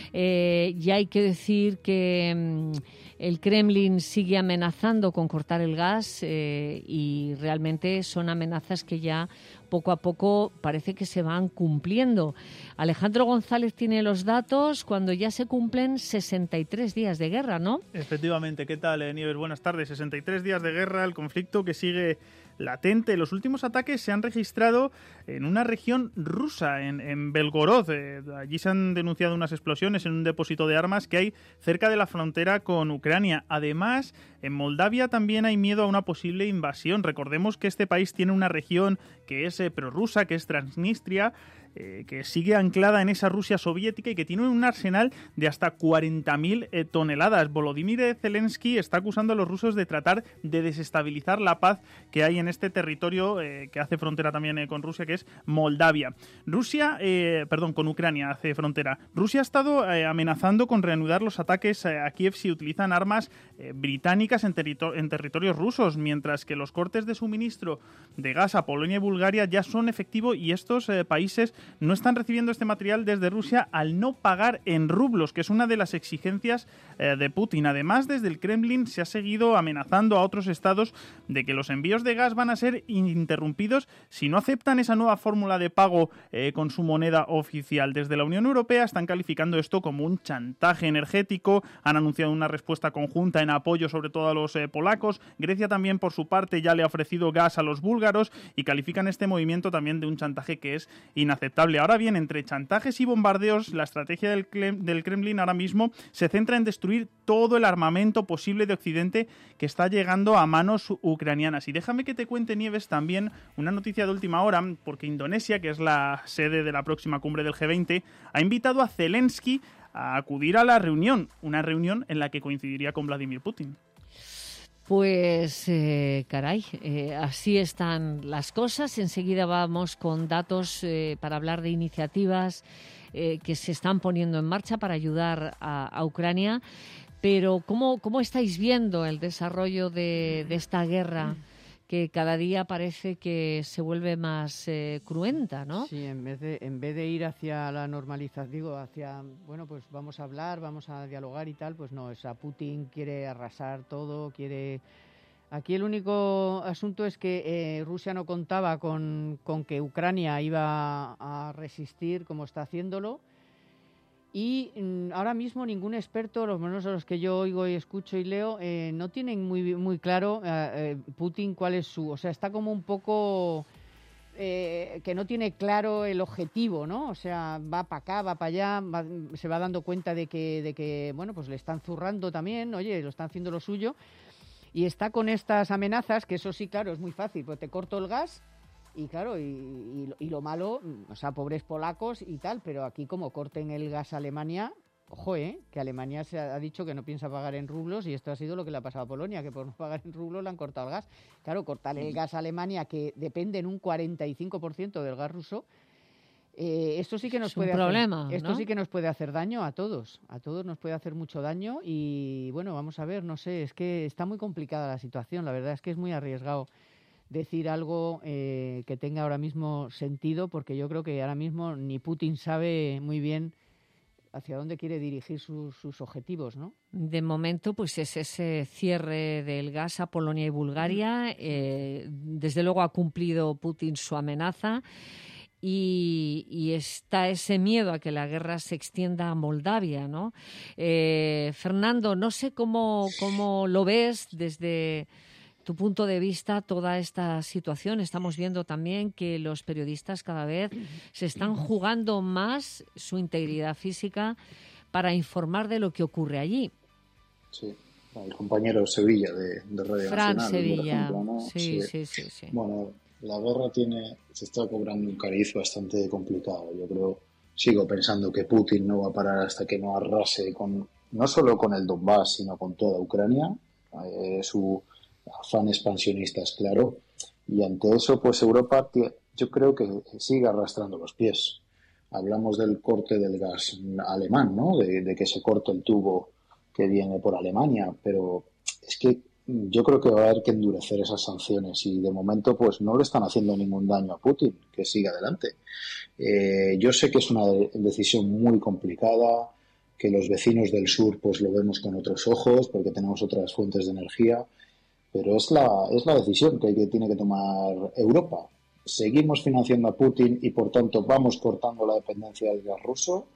Eh, y hay que decir que mm, el Kremlin sigue amenazando con cortar el gas eh, y realmente son amenazas que ya poco a poco parece que se van cumpliendo. Alejandro González tiene los datos cuando ya se cumplen sesenta y tres días de guerra, ¿no? Efectivamente. ¿Qué tal, Nieves? Buenas tardes. sesenta y tres días de guerra, el conflicto que sigue latente. Los últimos ataques se han registrado en una región rusa, en, en Belgorod. Eh, allí se han denunciado unas explosiones en un depósito de armas que hay cerca de la frontera con Ucrania. Además, en Moldavia también hay miedo a una posible invasión. Recordemos que este país tiene una región que es eh, prorrusa, que es Transnistria, Eh, que sigue anclada en esa Rusia soviética y que tiene un arsenal de hasta cuarenta mil eh, toneladas. Volodymyr Zelensky está acusando a los rusos de tratar de desestabilizar la paz que hay en este territorio eh, que hace frontera también eh, con Rusia, que es Moldavia. Rusia, eh, perdón, con Ucrania hace frontera. Rusia ha estado eh, amenazando con reanudar los ataques eh, a Kiev si utilizan armas eh, británicas en, territo- en territorios rusos, mientras que los cortes de suministro de gas a Polonia y Bulgaria ya son efectivos y estos eh, países no están recibiendo este material desde Rusia al no pagar en rublos, que es una de las exigencias eh, de Putin. Además, desde el Kremlin se ha seguido amenazando a otros estados de que los envíos de gas van a ser interrumpidos si no aceptan esa nueva fórmula de pago eh, con su moneda oficial. Desde la Unión Europea están calificando esto como un chantaje energético, han anunciado una respuesta conjunta en apoyo sobre todo a los eh, polacos. Grecia también, por su parte, ya le ha ofrecido gas a los búlgaros y califican este movimiento también de un chantaje que es inaceptable. Ahora bien, entre chantajes y bombardeos, la estrategia del, del Kremlin ahora mismo se centra en destruir todo el armamento posible de Occidente que está llegando a manos ucranianas. Y déjame que te cuente, Nieves, también una noticia de última hora, porque Indonesia, que es la sede de la próxima cumbre del G veinte, ha invitado a Zelensky a acudir a la reunión, una reunión en la que coincidiría con Vladimir Putin. Pues, eh, caray, eh, así están las cosas. Enseguida vamos con datos eh, para hablar de iniciativas eh, que se están poniendo en marcha para ayudar a, a Ucrania. Pero, ¿cómo, cómo estáis viendo el desarrollo de, de esta guerra que cada día parece que se vuelve más eh, cruenta, ¿no? Sí, en vez de en vez de ir hacia la normalización, digo, hacia, bueno, pues vamos a hablar, vamos a dialogar y tal, pues no, o sea, Putin quiere arrasar todo, quiere... Aquí el único asunto es que eh, Rusia no contaba con, con que Ucrania iba a resistir como está haciéndolo. Y mm, ahora mismo ningún experto, los menos a los que yo oigo y escucho y leo, eh, no tienen muy muy claro eh, eh, Putin cuál es su... O sea, está como un poco... Eh, que no tiene claro el objetivo, ¿no? O sea, va para acá, va para allá, va, se va dando cuenta de que, de que, bueno, pues le están zurrando también, oye, lo están haciendo lo suyo. Y está con estas amenazas, que eso sí, claro, es muy fácil, pues te corto el gas... Y claro, y, y, y lo malo, o sea, pobres polacos y tal, pero aquí como corten el gas a Alemania, ojo, ¿eh? Que Alemania se ha, ha dicho que no piensa pagar en rublos y esto ha sido lo que le ha pasado a Polonia, que por no pagar en rublos le han cortado el gas. Claro, cortar el gas a Alemania, que depende en un cuarenta y cinco por ciento del gas ruso, eh, esto sí que nos es puede un problema, hacer, esto ¿no? sí que nos puede hacer daño a todos, a todos nos puede hacer mucho daño y bueno, vamos a ver, no sé, es que está muy complicada la situación, la verdad es que es muy arriesgado decir algo eh, que tenga ahora mismo sentido, porque yo creo que ahora mismo ni Putin sabe muy bien hacia dónde quiere dirigir sus, sus objetivos, ¿no? De momento, pues es ese cierre del gas a Polonia y Bulgaria. Eh, desde luego ha cumplido Putin su amenaza y, y está ese miedo a que la guerra se extienda a Moldavia, ¿no? Eh, Fernando, no sé cómo, cómo lo ves desde tu punto de vista toda esta situación. Estamos viendo también que los periodistas cada vez se están jugando más su integridad física para informar de lo que ocurre allí. Sí, el compañero Sevilla de, de Radio Fran Nacional, Sevilla. por ejemplo, ¿no? Sí, sí, sí, sí. Bueno, la guerra tiene, se está cobrando un cariz bastante complicado. Yo creo, sigo pensando que Putin no va a parar hasta que no arrase con, no solo con el Donbass, sino con toda Ucrania. Eh, su afán expansionista es claro, y ante eso pues Europa yo creo que sigue arrastrando los pies. Hablamos del corte del gas alemán, ¿no? De, de que se corte el tubo que viene por Alemania, pero es que yo creo que va a haber que endurecer esas sanciones y de momento pues no le están haciendo ningún daño a Putin, que siga adelante. Eh, yo sé que es una de- decisión muy complicada, que los vecinos del sur pues lo vemos con otros ojos porque tenemos otras fuentes de energía, pero es la, es la decisión que, hay que tiene que tomar Europa. ¿Seguimos financiando a Putin y, por tanto, vamos cortando la dependencia del gas ruso?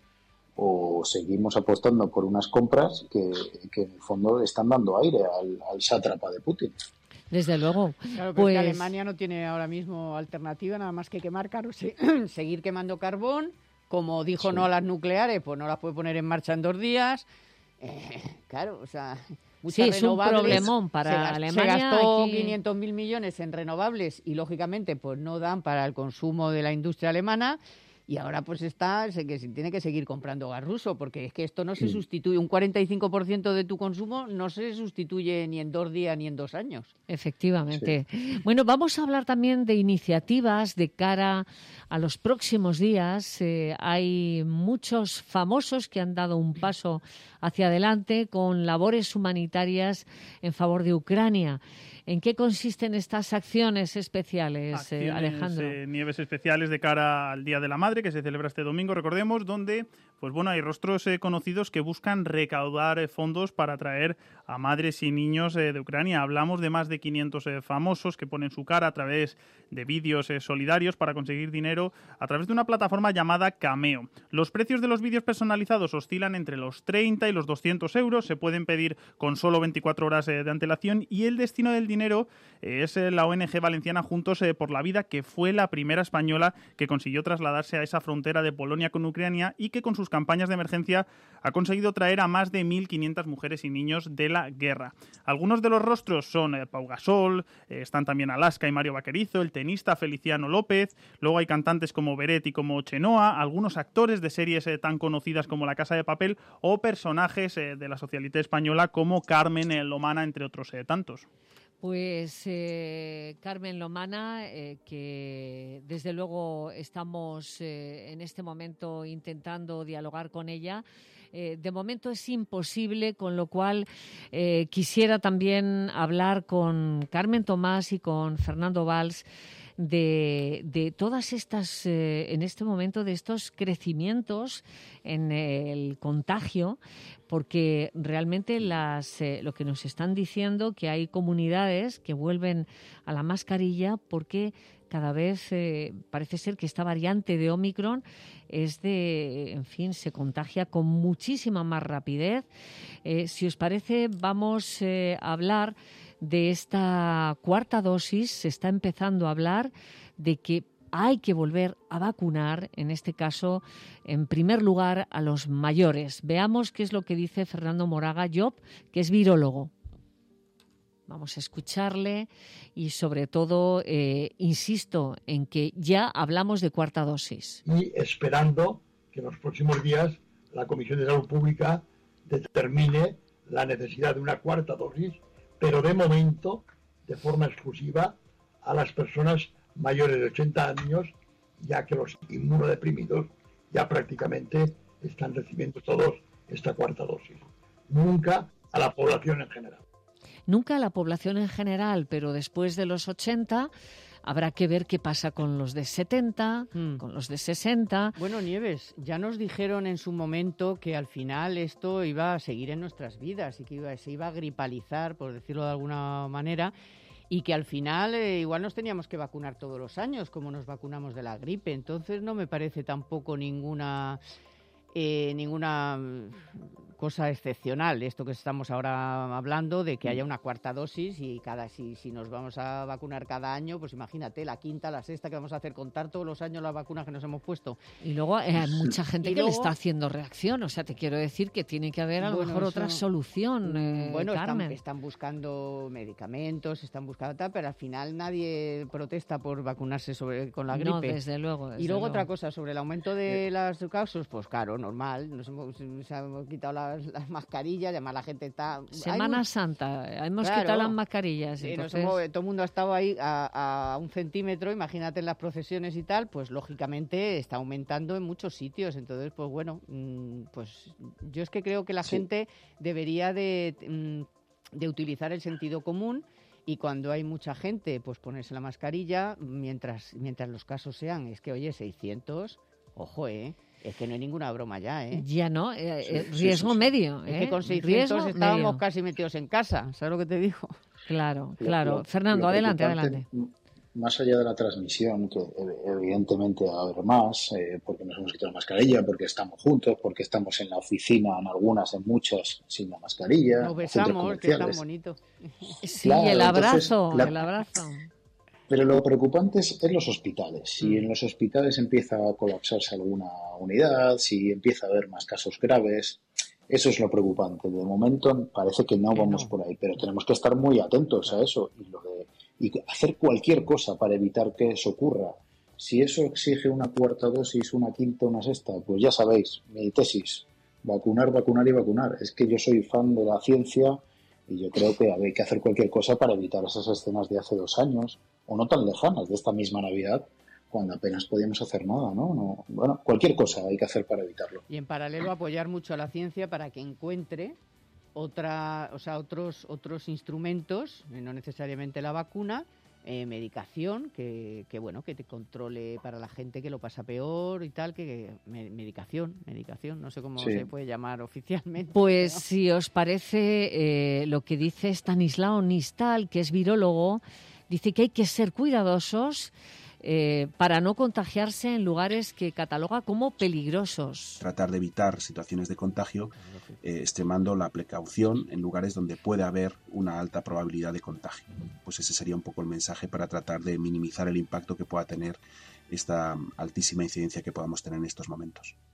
¿O seguimos apostando por unas compras que, que en el fondo están dando aire al, al sátrapa de Putin? Desde luego. Claro, pero Pues es que Alemania no tiene ahora mismo alternativa nada más que quemar caro, se- seguir quemando carbón. Como dijo Sí. no a las nucleares, pues no las puede poner en marcha en dos días. Eh, claro, o sea, muchas sí, es un renovables. problemón para se, gas- Alemania. se gastó aquí- quinientos mil millones en renovables y lógicamente pues no dan para el consumo de la industria alemana. Y ahora pues está, se, que se tiene que seguir comprando gas ruso, porque es que esto no se Mm. sustituye. Un cuarenta y cinco por ciento de tu consumo no se sustituye ni en dos días ni en dos años. Efectivamente. Bueno, vamos a hablar también de iniciativas de cara a los próximos días. Eh, hay muchos famosos que han dado un paso hacia adelante con labores humanitarias en favor de Ucrania. ¿En qué consisten estas acciones especiales, eh, Acciones, Alejandro? eh, nieves especiales de cara al Día de la Madre, que se celebra este domingo, recordemos, donde pues bueno, hay rostros eh, conocidos que buscan recaudar eh, fondos para traer a madres y niños eh, de Ucrania. Hablamos de más de quinientos eh, famosos que ponen su cara a través de vídeos eh, solidarios para conseguir dinero a través de una plataforma llamada Cameo. Los precios de los vídeos personalizados oscilan entre los treinta y los doscientos euros, se pueden pedir con solo veinticuatro horas eh, de antelación y el destino del dinero eh, es eh, la O N G valenciana Juntos eh, por la Vida, que fue la primera española que consiguió trasladarse a esa frontera de Polonia con Ucrania y que con sus sus campañas de emergencia ha conseguido traer a más de mil quinientas mujeres y niños de la guerra. Algunos de los rostros son eh, Pau Gasol, eh, están también Alaska y Mario Vaquerizo, el tenista Feliciano López, luego hay cantantes como Beret y como Chenoa, algunos actores de series eh, tan conocidas como La Casa de Papel o personajes eh, de la socialité española como Carmen eh, Lomana, entre otros eh, tantos. Pues eh, Carmen Lomana, eh, que desde luego estamos eh, en este momento intentando dialogar con ella. Eh, de momento es imposible, con lo cual eh, quisiera también hablar con Carmen Tomás y con Fernando Valls de, de todas estas, eh, en este momento, de estos crecimientos en el contagio, porque realmente las, eh, lo que nos están diciendo, que hay comunidades que vuelven a la mascarilla porque cada vez eh, parece ser que esta variante de Omicron es de, en fin, se contagia con muchísima más rapidez. Eh, si os parece, vamos eh, a hablar de esta cuarta dosis. Se está empezando a hablar de que hay que volver a vacunar, en este caso, en primer lugar, a los mayores. Veamos qué es lo que dice Fernando Moraga Llop, que es virólogo. Vamos a escucharle y, sobre todo, eh, insisto en que ya hablamos de cuarta dosis. Y esperando que en los próximos días la Comisión de Salud Pública determine la necesidad de una cuarta dosis, pero de momento, de forma exclusiva, a las personas mayores de ochenta años, ya que los inmunodeprimidos ya prácticamente están recibiendo todos esta cuarta dosis. Nunca a la población en general. Nunca a la población en general, pero después de los ochenta habrá que ver qué pasa con los de setenta, mm. con los de sesenta. Bueno, Nieves, ya nos dijeron en su momento que al final esto iba a seguir en nuestras vidas y que iba, se iba a gripalizar, por decirlo de alguna manera, y que al final eh, igual nos teníamos que vacunar todos los años, como nos vacunamos de la gripe. Entonces no me parece tampoco ninguna... Eh, ninguna cosa excepcional, esto que estamos ahora hablando, de que haya una cuarta dosis y cada si, si nos vamos a vacunar cada año, pues imagínate, la quinta, la sexta, que vamos a hacer contar todos los años las vacunas que nos hemos puesto. Y luego eh, hay mucha gente y que luego, le está haciendo reacción, o sea, te quiero decir que tiene que haber a lo bueno, mejor eso, otra solución, eh, bueno, Carmen. Están, están buscando medicamentos, están buscando tal, pero al final nadie protesta por vacunarse sobre, con la gripe. No, desde luego. Desde y luego luego. otra cosa, sobre el aumento de eh. los casos, pues claro, normal, nos hemos, nos hemos quitado las, las mascarillas, además la gente está... Semana un... Santa, hemos claro, quitado las mascarillas. Sí, entonces... hemos, todo el mundo ha estado ahí a, a un centímetro, imagínate en las procesiones y tal, pues lógicamente está aumentando en muchos sitios. Entonces, pues bueno, pues yo es que creo que la sí. gente debería de, de utilizar el sentido común. Y cuando hay mucha gente, pues ponerse la mascarilla, mientras, mientras los casos sean, es que oye, seiscientos, ojo, ¿eh? Es que no hay ninguna broma ya, ¿eh? Ya no, eh, sí, eh, riesgo sí, sí, medio. Es ¿eh? que con seiscientos riesgo estábamos medio. casi metidos en casa, ¿sabes lo que te digo? Claro, claro. Lo, lo, Fernando, lo adelante, adelante. Más allá de la transmisión, que evidentemente va a haber más, eh, porque nos hemos quitado la mascarilla, porque estamos juntos, porque estamos en la oficina, en algunas, en muchas, sin la mascarilla. Nos besamos, que es tan bonito. Sí, claro, el abrazo, entonces, la... el abrazo. Pero lo preocupante es, es los hospitales. Si mm. en los hospitales empieza a colapsarse alguna unidad, si empieza a haber más casos graves, eso es lo preocupante. De momento parece que no que vamos no. por ahí, pero tenemos que estar muy atentos a eso y, lo de, y hacer cualquier cosa para evitar que eso ocurra. Si eso exige una cuarta dosis, una quinta, una sexta, pues ya sabéis, mi tesis, vacunar, vacunar y vacunar. Es que yo soy fan de la ciencia y yo creo que hay que hacer cualquier cosa para evitar esas escenas de hace dos años, o no tan lejanas, de esta misma Navidad, cuando apenas podíamos hacer nada, ¿no? no bueno, cualquier cosa hay que hacer para evitarlo. Y en paralelo apoyar mucho a la ciencia para que encuentre otra, o sea, otros otros instrumentos, no necesariamente la vacuna, eh, medicación, que, que bueno, que te controle para la gente que lo pasa peor y tal, que, que medicación, medicación, no sé cómo sí. se puede llamar oficialmente. Pues ¿no? Si os parece, eh, lo que dice Stanislao Nistal, que es virólogo, dice que hay que ser cuidadosos eh, para no contagiarse en lugares que cataloga como peligrosos. Tratar de evitar situaciones de contagio, eh, extremando la precaución en lugares donde puede haber una alta probabilidad de contagio. Pues ese sería un poco el mensaje para tratar de minimizar el impacto que pueda tener esta altísima incidencia que podamos tener en estos momentos.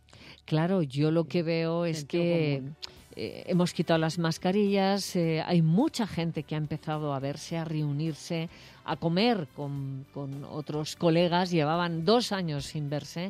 Claro, yo lo que veo es que eh, hemos quitado las mascarillas, eh, hay mucha gente que ha empezado a verse, a reunirse, a comer con, con otros colegas, llevaban dos años sin verse.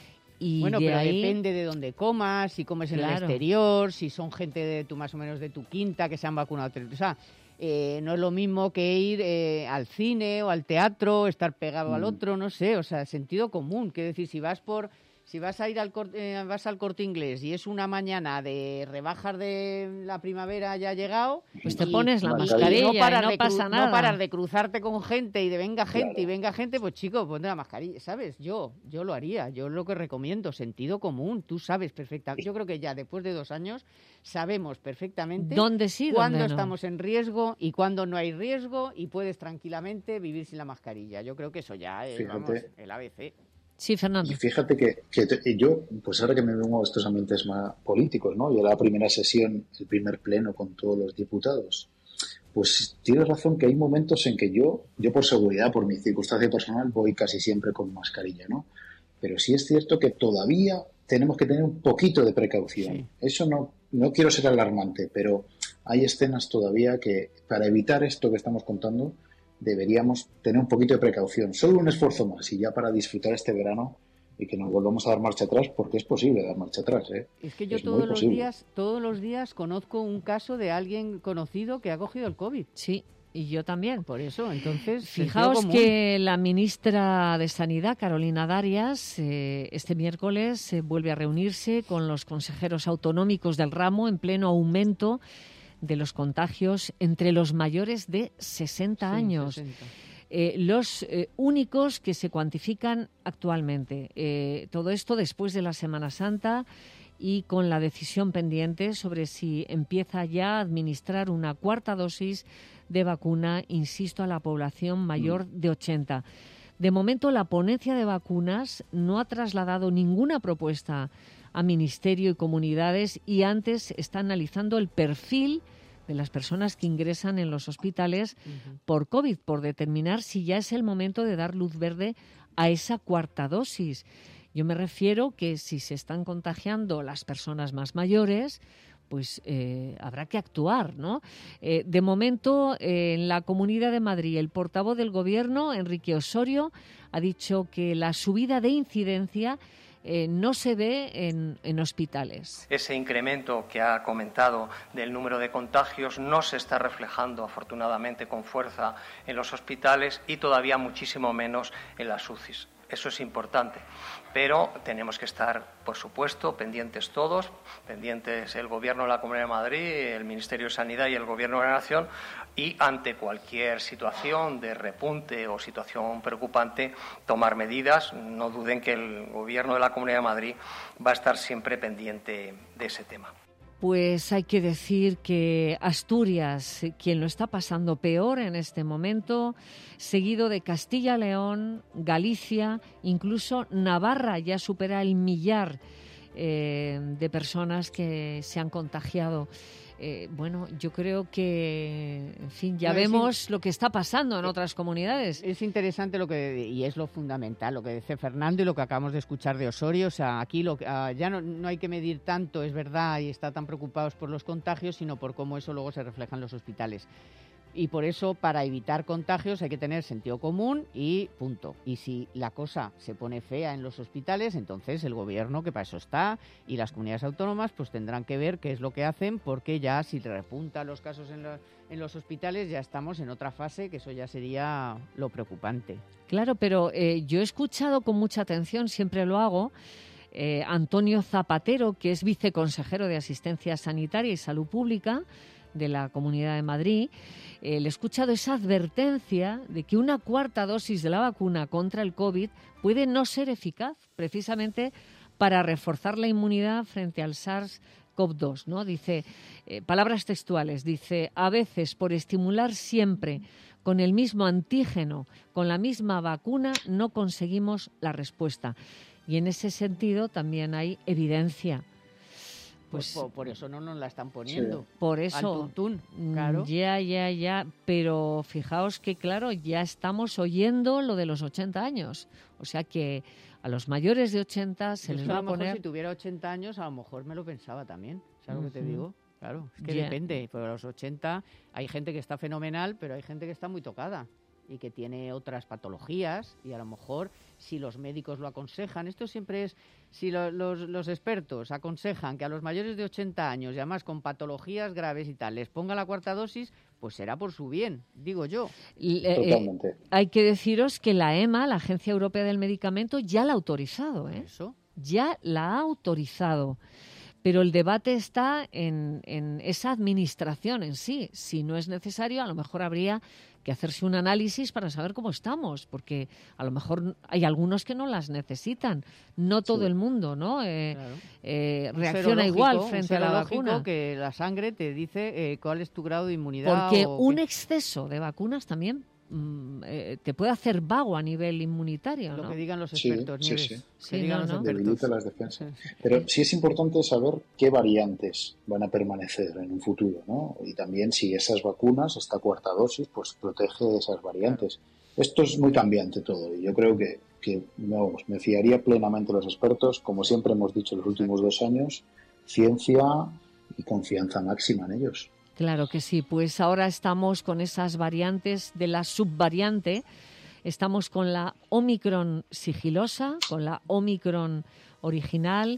Y bueno, de pero ahí... depende de dónde comas, si comes en Claro. el exterior, si son gente de tu más o menos de tu quinta que se han vacunado. O sea, eh, no es lo mismo que ir eh, al cine o al teatro, estar pegado Mm. al otro, no sé, o sea, sentido común. Quiero decir, si vas por... Si vas a ir al corte, eh, vas al Corte Inglés y es una mañana de rebajas de la primavera ya ha llegado, Pues te y- pones la y mascarilla no, paras y no de cru- pasa nada. No paras de cruzarte con gente y de venga gente Claro. y venga gente, pues chico, ponte la mascarilla, ¿sabes? Yo, yo lo haría, yo lo que recomiendo, sentido común, tú sabes perfectamente. Yo creo que ya después de dos años sabemos perfectamente ¿Dónde sí, cuándo dónde no? estamos en riesgo y cuándo no hay riesgo y puedes tranquilamente vivir sin la mascarilla. Yo creo que eso ya es, Fíjate. vamos, el A B C. Sí, Fernando. Y fíjate que, que te- yo, pues ahora que me vengo a estos ambientes más políticos, ¿no? Y a la primera sesión, el primer pleno con todos los diputados, pues tienes razón que hay momentos en que yo, yo por seguridad, por mi circunstancia personal, voy casi siempre con mascarilla, ¿no? Pero sí es cierto que todavía tenemos que tener un poquito de precaución. Sí. Eso no, no quiero ser alarmante, pero hay escenas todavía que, para evitar esto que estamos contando, deberíamos tener un poquito de precaución. Solo un esfuerzo más y ya para disfrutar este verano y que nos volvamos a dar marcha atrás, porque es posible dar marcha atrás, ¿eh? Es que yo Es muy todos los posible. días, todos los días conozco un caso de alguien conocido que ha cogido el COVID. Sí, y yo también. Por eso, entonces, Fijaos sentido común. que la ministra de Sanidad, Carolina Darias, eh, este miércoles eh, vuelve a reunirse con los consejeros autonómicos del ramo en pleno aumento de los contagios entre los mayores de sesenta Sí, años. sesenta. Eh, los eh, únicos que se cuantifican actualmente. Eh, todo esto después de la Semana Santa y con la decisión pendiente sobre si empieza ya a administrar una cuarta dosis de vacuna, insisto, a la población mayor de ochenta. De momento, la ponencia de vacunas no ha trasladado ninguna propuesta a Ministerio y comunidades y antes está analizando el perfil de las personas que ingresan en los hospitales Ujú. por COVID, por determinar si ya es el momento de dar luz verde a esa cuarta dosis. Yo me refiero que si se están contagiando las personas más mayores, pues eh, habrá que actuar, ¿no? Eh, de momento, eh, en la Comunidad de Madrid, el portavoz del Gobierno, Enrique Osorio, ha dicho que la subida de incidencia eh, no se ve en, en hospitales. Ese incremento que ha comentado del número de contagios no se está reflejando, afortunadamente, con fuerza en los hospitales y todavía muchísimo menos en las U C Is. Eso es importante, pero tenemos que estar, por supuesto, pendientes todos, pendientes el Gobierno de la Comunidad de Madrid, el Ministerio de Sanidad y el Gobierno de la Nación, y ante cualquier situación de repunte o situación preocupante, tomar medidas. No duden que el Gobierno de la Comunidad de Madrid va a estar siempre pendiente de ese tema. Pues hay que decir que Asturias, quien lo está pasando peor en este momento, seguido de Castilla-León, Galicia, incluso Navarra ya supera el millar eh, de personas que se han contagiado. Eh, bueno, yo creo que, en fin, ya No, es vemos lo que está pasando en otras comunidades. Es interesante lo que y es lo fundamental, lo que dice Fernando y lo que acabamos de escuchar de Osorio. O sea, aquí lo, uh, ya no, no hay que medir tanto, es verdad, y está tan preocupados por los contagios, sino por cómo eso luego se refleja en los hospitales. Y por eso, para evitar contagios, hay que tener sentido común y punto. Y si la cosa se pone fea en los hospitales, entonces el Gobierno, que para eso está, y las comunidades autónomas, pues tendrán que ver qué es lo que hacen, porque ya si repuntan los casos en, la, en los hospitales, ya estamos en otra fase, que eso ya sería lo preocupante. Claro, pero eh, yo he escuchado con mucha atención, siempre lo hago, eh, Antonio Zapatero, que es viceconsejero de Asistencia Sanitaria y Salud Pública de la Comunidad de Madrid. Eh, le he escuchado esa advertencia de que una cuarta dosis de la vacuna contra el COVID puede no ser eficaz, precisamente para reforzar la inmunidad frente al SARS CoV dos, ¿no? Dice, eh, palabras textuales, dice, a veces por estimular siempre con el mismo antígeno, con la misma vacuna, no conseguimos la respuesta. Y en ese sentido también hay evidencia. Pues, pues por, por eso no nos la están poniendo. Sí. Por eso. Al tuntún, claro. Ya, ya, ya. Pero fijaos que, claro, ya estamos oyendo lo de los ochenta años. O sea que a los mayores de ochenta se Yo les a va a lo mejor poner... si tuviera ochenta años, a lo mejor me lo pensaba también. ¿Sabes uh-huh. lo que te digo? Claro, es que yeah. depende. Pero a los ochenta hay gente que está fenomenal, pero hay gente que está muy tocada y que tiene otras patologías, y a lo mejor si los médicos lo aconsejan, esto siempre es, si lo, los, los expertos aconsejan que a los mayores de ochenta años, y además con patologías graves y tal, les ponga la cuarta dosis, pues será por su bien, digo yo. Totalmente. Eh, hay que deciros que la E M A, la Agencia Europea del Medicamento, ya la ha autorizado, ¿eh? Eso. Ya la ha autorizado. Pero el debate está en, en esa administración en sí. Si no es necesario, a lo mejor habría que hacerse un análisis para saber cómo estamos, porque a lo mejor hay algunos que no las necesitan. No todo sí. el mundo, ¿no? Eh, claro. eh, reacciona igual frente a la vacuna. Que la sangre te dice eh, cuál es tu grado de inmunidad. Porque o un qué... exceso de vacunas también Eh, te puede hacer vago a nivel inmunitario, ¿no? Lo que digan los expertos, sí, Nieves. sí, sí. Que digan no, los no. expertos. Debilita las defensas. Pero sí es importante saber qué variantes van a permanecer en un futuro, ¿no? Y también si esas vacunas, esta cuarta dosis, pues protege de esas variantes. Esto es muy cambiante todo, y yo creo que, que no, me fiaría plenamente de los expertos, como siempre hemos dicho en los últimos dos años, ciencia y confianza máxima en ellos. Claro que sí, pues ahora estamos con esas variantes de la subvariante, estamos con la Omicron sigilosa, con la Omicron original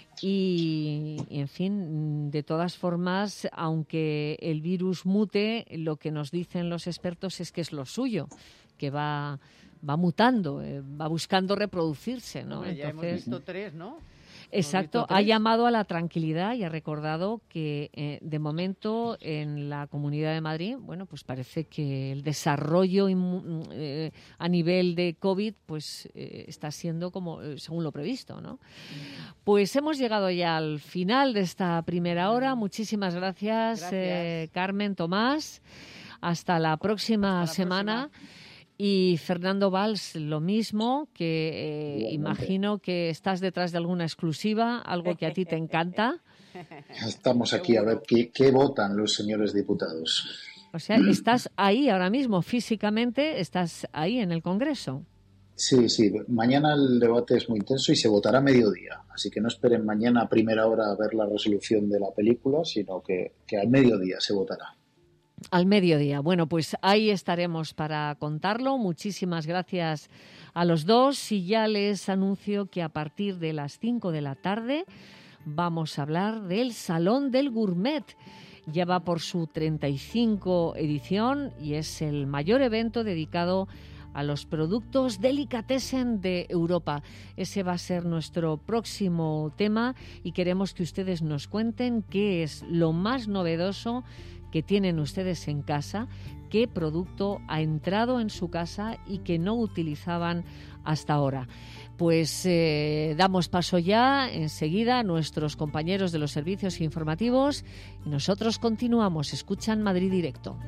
y, y, en fin, de todas formas, aunque el virus mute, lo que nos dicen los expertos es que es lo suyo, que va, va mutando, eh, va buscando reproducirse, ¿no? Bueno, ya Entonces, hemos visto tres, ¿no? Exacto, ha llamado a la tranquilidad y ha recordado que eh, de momento en la Comunidad de Madrid, bueno, pues parece que el desarrollo inmu- eh, a nivel de COVID pues eh, está siendo como eh, según lo previsto, ¿no? Pues hemos llegado ya al final de esta primera hora. Muchísimas gracias, gracias. Eh, Carmen, Tomás. Hasta la próxima Hasta la semana. próxima. Y Fernando Valls, lo mismo, que eh, imagino que estás detrás de alguna exclusiva, algo que a ti te encanta. Estamos aquí a ver qué, qué votan los señores diputados. O sea, estás ahí ahora mismo, físicamente, estás ahí en el Congreso. Sí, sí. Mañana el debate es muy intenso y se votará a mediodía. Así que no esperen mañana a primera hora a ver la resolución de la película, sino que, que al mediodía se votará. Al mediodía. Bueno, pues ahí estaremos para contarlo. Muchísimas gracias a los dos y ya les anuncio que a partir de las cinco de la tarde vamos a hablar del Salón del Gourmet. Ya va por su treinta y cinco edición y es el mayor evento dedicado a los productos delicatessen de Europa. Ese va a ser nuestro próximo tema y queremos que ustedes nos cuenten qué es lo más novedoso que tienen ustedes en casa, qué producto ha entrado en su casa y que no utilizaban hasta ahora. Pues eh, damos paso ya enseguida a nuestros compañeros de los servicios informativos y nosotros continuamos. Escuchan Madrid Directo.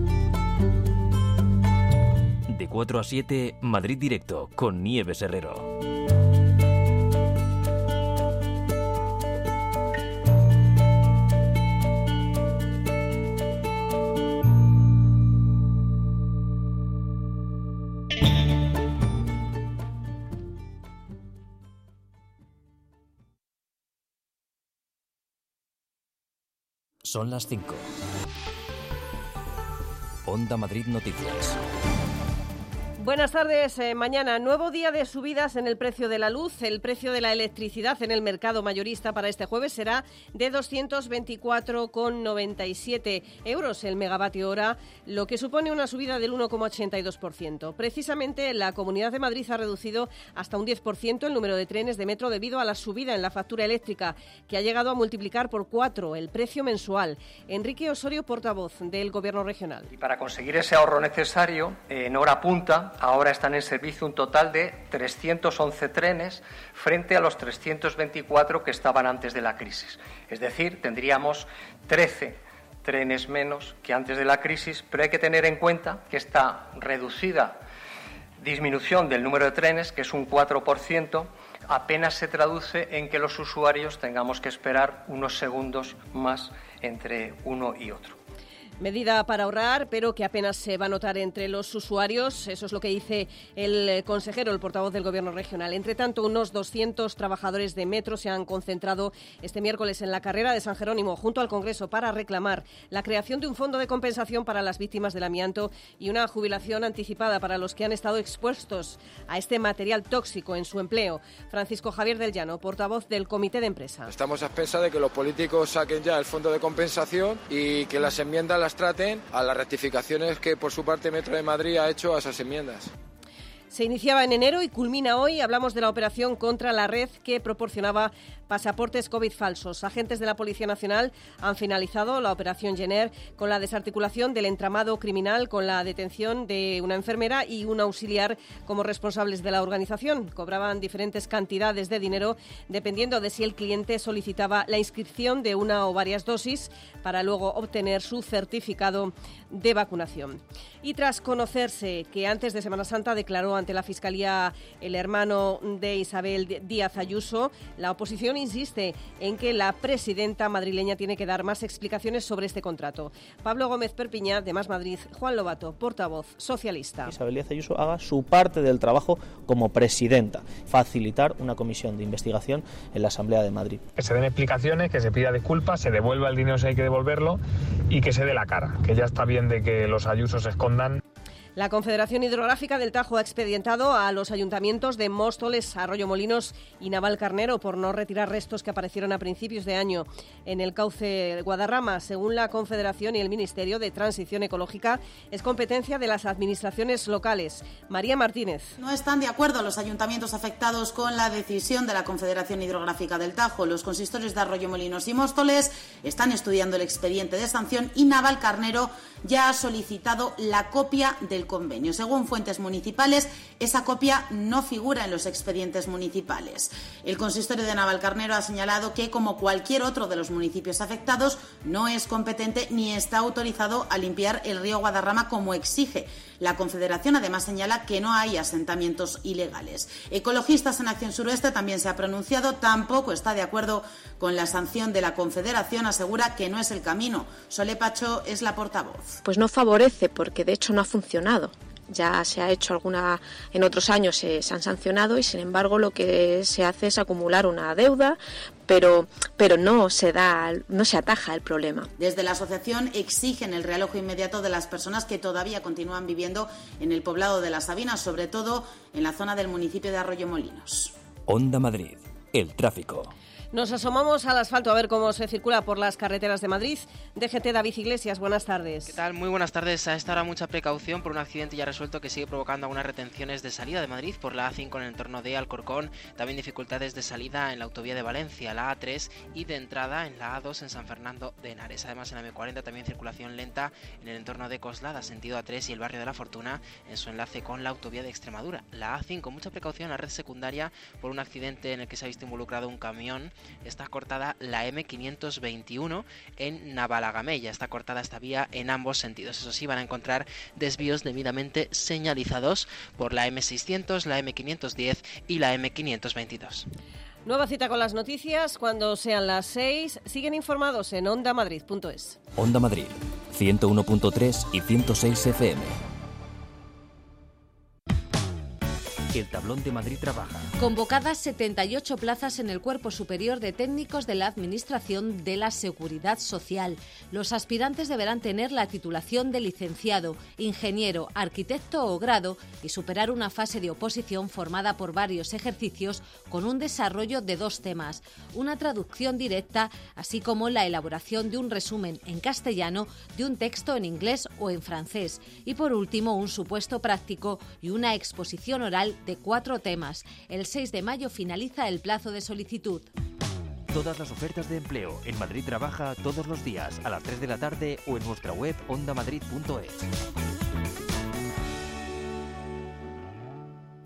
De cuatro a siete, Madrid Directo con Nieves Herrero. Son las cinco. Onda Madrid Noticias. Buenas tardes. Eh, mañana, nuevo día de subidas en el precio de la luz. El precio de la electricidad en el mercado mayorista para este jueves será de doscientos veinticuatro con noventa y siete euros el megavatio hora, lo que supone una subida del uno coma ochenta y dos por ciento. Precisamente, la Comunidad de Madrid ha reducido hasta un diez por ciento el número de trenes de metro debido a la subida en la factura eléctrica, que ha llegado a multiplicar por cuatro el precio mensual. Enrique Osorio, portavoz del Gobierno regional. Y para conseguir ese ahorro necesario, en hora punta, ahora están en servicio un total de trescientos once trenes frente a los trescientos veinticuatro que estaban antes de la crisis. Es decir, tendríamos trece trenes menos que antes de la crisis, pero hay que tener en cuenta que esta reducida disminución del número de trenes, que es un cuatro por ciento, apenas se traduce en que los usuarios tengamos que esperar unos segundos más entre uno y otro. Medida para ahorrar, pero que apenas se va a notar entre los usuarios. Eso es lo que dice el consejero, el portavoz del Gobierno regional. Entre tanto, unos doscientos trabajadores de Metro se han concentrado este miércoles en la carrera de San Jerónimo junto al Congreso para reclamar la creación de un fondo de compensación para las víctimas del amianto y una jubilación anticipada para los que han estado expuestos a este material tóxico en su empleo. Francisco Javier del Llano, portavoz del Comité de Empresa. Estamos a expensas de que los políticos saquen ya el fondo de compensación y que las enmiendas las traten a las rectificaciones que por su parte Metro de Madrid ha hecho a esas enmiendas. Se iniciaba en enero y culmina hoy. Hablamos de la operación contra la red que proporcionaba pasaportes COVID falsos. Agentes de la Policía Nacional han finalizado la operación Jenner con la desarticulación del entramado criminal, con la detención de una enfermera y un auxiliar como responsables de la organización. Cobraban diferentes cantidades de dinero dependiendo de si el cliente solicitaba la inscripción de una o varias dosis para luego obtener su certificado de vacunación. Y tras conocerse que antes de Semana Santa declaró ante la Fiscalía el hermano de Isabel Díaz Ayuso, la oposición insiste en que la presidenta madrileña tiene que dar más explicaciones sobre este contrato. Pablo Gómez Perpiñá, de Más Madrid, Juan Lobato, portavoz socialista. Isabel Díaz Ayuso haga su parte del trabajo como presidenta, facilitar una comisión de investigación en la Asamblea de Madrid. Que se den explicaciones, que se pida disculpas, se devuelva el dinero si hay que devolverlo y que se dé la cara, que ya está bien de que los Ayusos se escondan. La Confederación Hidrográfica del Tajo ha expedientado a los ayuntamientos de Móstoles, Arroyomolinos y Navalcarnero por no retirar restos que aparecieron a principios de año en el cauce de Guadarrama. Según la Confederación y el Ministerio de Transición Ecológica, es competencia de las administraciones locales. María Martínez. No están de acuerdo los ayuntamientos afectados con la decisión de la Confederación Hidrográfica del Tajo. Los consistorios de Arroyomolinos y Móstoles están estudiando el expediente de sanción y Navalcarnero ya ha solicitado la copia del convenio. Según fuentes municipales, esa copia no figura en los expedientes municipales. El consistorio de Navalcarnero ha señalado que, como cualquier otro de los municipios afectados, no es competente ni está autorizado a limpiar el río Guadarrama como exige. La Confederación además señala que no hay asentamientos ilegales. Ecologistas en Acción Suroeste también se ha pronunciado, tampoco está de acuerdo con la sanción de la Confederación, asegura que no es el camino. Sole Pacho es la portavoz. Pues no favorece, porque de hecho no ha funcionado. Ya se ha hecho alguna, en otros años se, se han sancionado y sin embargo lo que se hace es acumular una deuda, pero, pero no se da, no se ataja el problema. Desde la asociación exigen el realojo inmediato de las personas que todavía continúan viviendo en el poblado de Las Sabinas, sobre todo en la zona del municipio de Arroyomolinos. Onda Madrid, el tráfico. Nos asomamos al asfalto a ver cómo se circula por las carreteras de Madrid. D G T David Iglesias, buenas tardes. ¿Qué tal? Muy buenas tardes. A esta hora mucha precaución por un accidente ya resuelto que sigue provocando algunas retenciones de salida de Madrid por la A cinco en el entorno de Alcorcón. También dificultades de salida en la autovía de Valencia, la A tres, y de entrada en la A dos en San Fernando de Henares. Además en la M cuarenta también circulación lenta en el entorno de Coslada, sentido A tres, y el barrio de la Fortuna en su enlace con la autovía de Extremadura. La A cinco, mucha precaución en la red secundaria por un accidente en el que se ha visto involucrado un camión. Está cortada la M quinientos veintiuno en Navalagamella. Está cortada esta vía en ambos sentidos. Eso sí, van a encontrar desvíos debidamente señalizados por la M seiscientos, la M quinientos diez y la M quinientos veintidós. Nueva cita con las noticias cuando sean las seis. Siguen informados en onda madrid punto es. Onda Madrid, ciento uno punto tres y ciento seis F M. El Tablón de Madrid trabaja. Convocadas setenta y ocho plazas en el Cuerpo Superior de Técnicos de la Administración de la Seguridad Social. Los aspirantes deberán tener la titulación de licenciado, ingeniero, arquitecto o grado y superar una fase de oposición formada por varios ejercicios con un desarrollo de dos temas, una traducción directa, así como la elaboración de un resumen en castellano de un texto en inglés o en francés. Y por último, un supuesto práctico y una exposición oral de cuatro temas. El seis de mayo finaliza el plazo de solicitud. Todas las ofertas de empleo en Madrid Trabaja todos los días a las tres de la tarde o en nuestra web onda madrid punto es.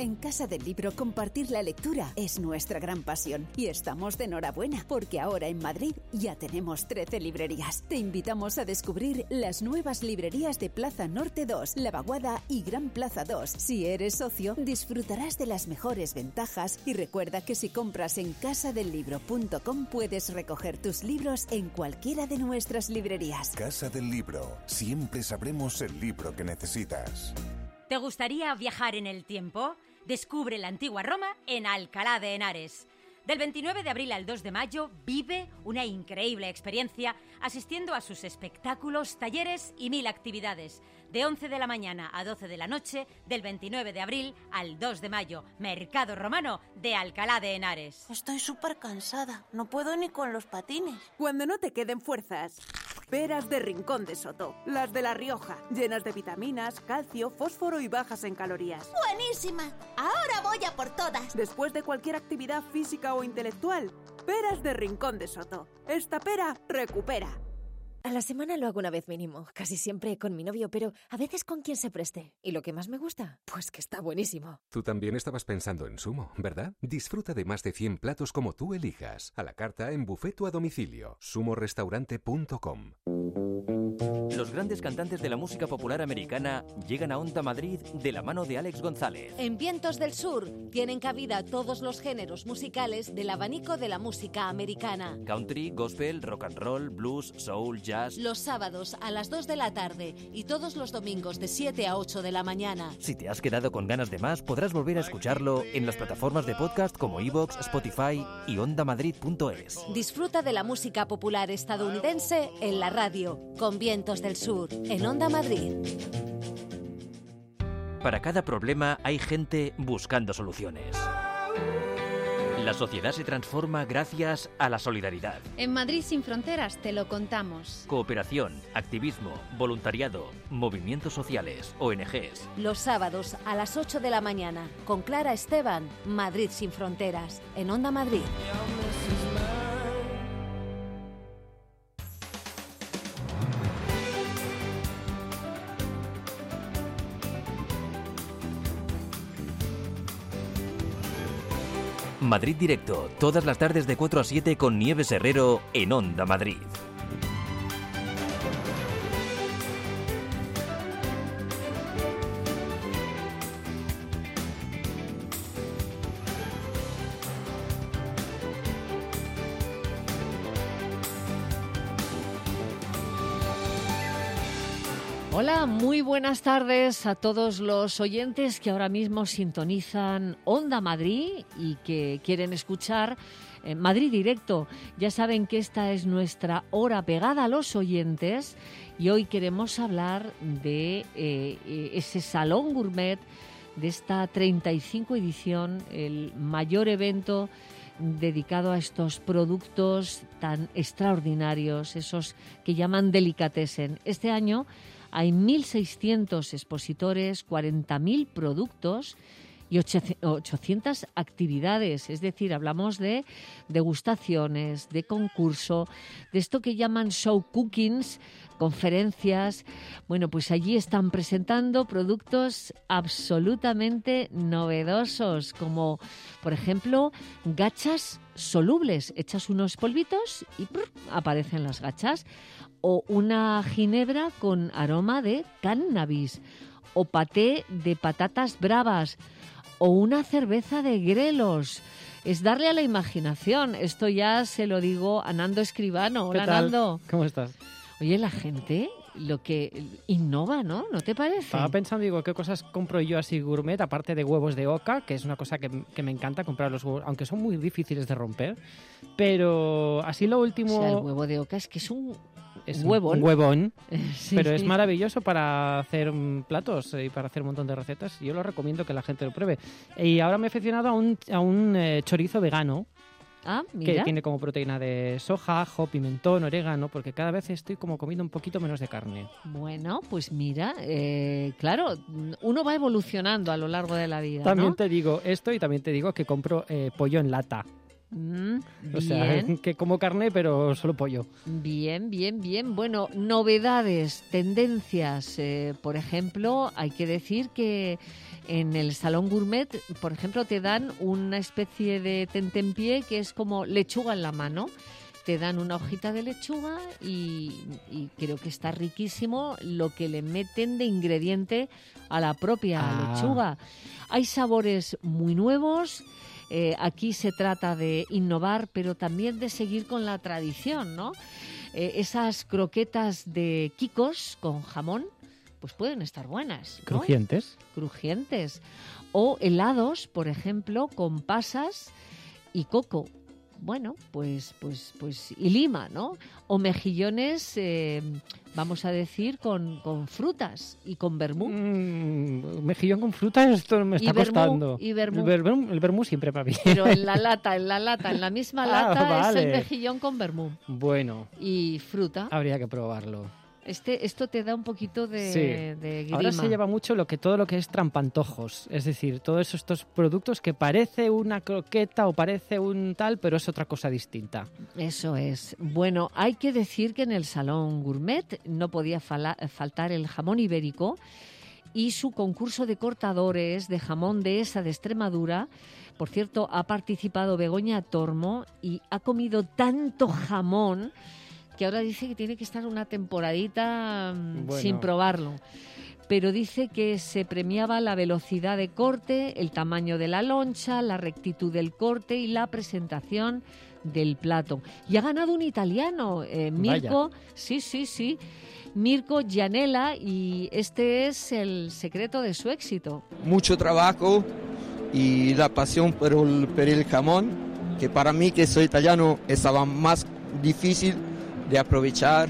En Casa del Libro compartir la lectura es nuestra gran pasión y estamos de enhorabuena porque ahora en Madrid ya tenemos trece librerías. Te invitamos a descubrir las nuevas librerías de Plaza Norte dos, La Vaguada y Gran Plaza dos. Si eres socio, disfrutarás de las mejores ventajas y recuerda que si compras en casa del libro punto com puedes recoger tus libros en cualquiera de nuestras librerías. Casa del Libro. Siempre sabremos el libro que necesitas. ¿Te gustaría viajar en el tiempo? Descubre la antigua Roma en Alcalá de Henares. Del veintinueve de abril al dos de mayo vive una increíble experiencia asistiendo a sus espectáculos, talleres y mil actividades. De once de la mañana a doce de la noche, del veintinueve de abril al dos de mayo. Mercado Romano de Alcalá de Henares. Estoy súper cansada, no puedo ni con los patines. Cuando no te queden fuerzas, peras de Rincón de Soto, las de La Rioja, llenas de vitaminas, calcio, fósforo y bajas en calorías. ¡Buenísima! Ahora voy a por todas. Después de cualquier actividad física o intelectual, peras de Rincón de Soto. Esta pera recupera. A la semana lo hago una vez mínimo, casi siempre con mi novio, pero a veces con quien se preste. ¿Y lo que más me gusta? Pues que está buenísimo. Tú también estabas pensando en Sumo, ¿verdad? Disfruta de más de cien platos como tú elijas. A la carta, en buffet o a domicilio. sumo restaurante punto com. Los grandes cantantes de la música popular americana llegan a Onda Madrid de la mano de Alex González. En Vientos del Sur tienen cabida todos los géneros musicales del abanico de la música americana. Country, gospel, rock and roll, blues, soul, jazz. Los sábados a las dos de la tarde y todos los domingos de siete a ocho de la mañana. Si te has quedado con ganas de más, podrás volver a escucharlo en las plataformas de podcast como iVoox, Spotify y onda madrid punto es. Disfruta de la música popular estadounidense en la radio, con Vientos del Sur, en Onda Madrid. Para cada problema hay gente buscando soluciones. La sociedad se transforma gracias a la solidaridad. En Madrid sin fronteras te lo contamos. Cooperación, activismo, voluntariado, movimientos sociales, O N Ges. Los sábados a las ocho de la mañana, con Clara Esteban, Madrid sin fronteras, en Onda Madrid. Madrid Directo, todas las tardes de cuatro a siete con Nieves Herrero en Onda Madrid. Hola, muy buenas tardes a todos los oyentes que ahora mismo sintonizan Onda Madrid y que quieren escuchar eh, Madrid Directo. Ya saben que esta es nuestra hora pegada a los oyentes y hoy queremos hablar de eh, ese Salón Gourmet, de esta treinta y cinco edición, el mayor evento dedicado a estos productos tan extraordinarios, esos que llaman delicatessen. Este año hay mil seiscientos expositores, cuarenta mil productos y ochocientas actividades. Es decir, hablamos de degustaciones, de concurso, de esto que llaman show cookings, conferencias. Bueno, pues allí están presentando productos absolutamente novedosos, como, por ejemplo, gachas solubles. Echas unos polvitos y ¡prr!, aparecen las gachas. O una ginebra con aroma de cannabis, o paté de patatas bravas, o una cerveza de grelos. Es darle a la imaginación. Esto ya se lo digo a Nando Escribano. Hola, ¿qué tal? Nando. ¿Cómo estás? Oye, la gente lo que innova, ¿no? ¿No te parece? Estaba pensando, digo, ¿qué cosas compro yo así gourmet, aparte de huevos de oca, que es una cosa que, que me encanta comprar los huevos, aunque son muy difíciles de romper, pero así lo último... O sea, el huevo de oca es que es un... Es huevón. un huevón, Sí, pero es sí. maravilloso para hacer mm, platos y para hacer un montón de recetas. Yo lo recomiendo que la gente lo pruebe. Y ahora me he aficionado a un, a un eh, chorizo vegano. Ah, Que mira. tiene como proteína de soja, ajo, pimentón, orégano, porque cada vez estoy como comiendo un poquito menos de carne. Bueno, pues mira, eh, claro, uno va evolucionando a lo largo de la vida, También ¿no? te digo esto y también te digo que compro eh, pollo en lata. Mm, o sea, bien. que como carne, pero solo pollo. Bien, bien, bien. Bueno, novedades, tendencias. Eh, por ejemplo, hay que decir que en el Salón Gourmet, por ejemplo, te dan una especie de tentempié que es como lechuga en la mano. Te dan una hojita de lechuga y, y creo que está riquísimo lo que le meten de ingrediente a la propia Ah. lechuga. Hay sabores muy nuevos. Eh, aquí se trata de innovar, pero también de seguir con la tradición, ¿no? Eh, esas croquetas de quicos con jamón, pues pueden estar buenas, ¿no? Crujientes. Crujientes. O helados, por ejemplo, con pasas y coco. Bueno, pues, pues, pues, y lima, ¿no? O mejillones, eh, vamos a decir, con, con frutas y con vermú. Mm, mejillón con frutas, esto me está Y vermú, costando. y vermú. El vermú, el vermú siempre va bien. Pero en la lata, en la lata, en la misma Ah, lata vale. es el mejillón con vermú. Bueno, Y fruta. habría que probarlo. Este, esto te da un poquito de, Sí. de grima. Ahora se lleva mucho lo que todo lo que es trampantojos, es decir, todos estos productos que parece una croqueta o parece un tal, pero es otra cosa distinta. Eso es. Bueno, hay que decir que en el Salón Gourmet no podía fala- faltar el jamón ibérico y su concurso de cortadores de jamón dehesa de Extremadura. Por cierto, ha participado Begoña Tormo y ha comido tanto jamón que ahora dice que tiene que estar una temporadita mm, Bueno. sin probarlo. Pero dice que se premiaba la velocidad de corte, el tamaño de la loncha, la rectitud del corte y la presentación del plato. Y ha ganado un italiano, eh, Mirko, sí, sí, sí, Mirko Gianella, y este es el secreto de su éxito. Mucho trabajo y la pasión por el, por el jamón, que para mí, que soy italiano, estaba más difícil de aprovechar.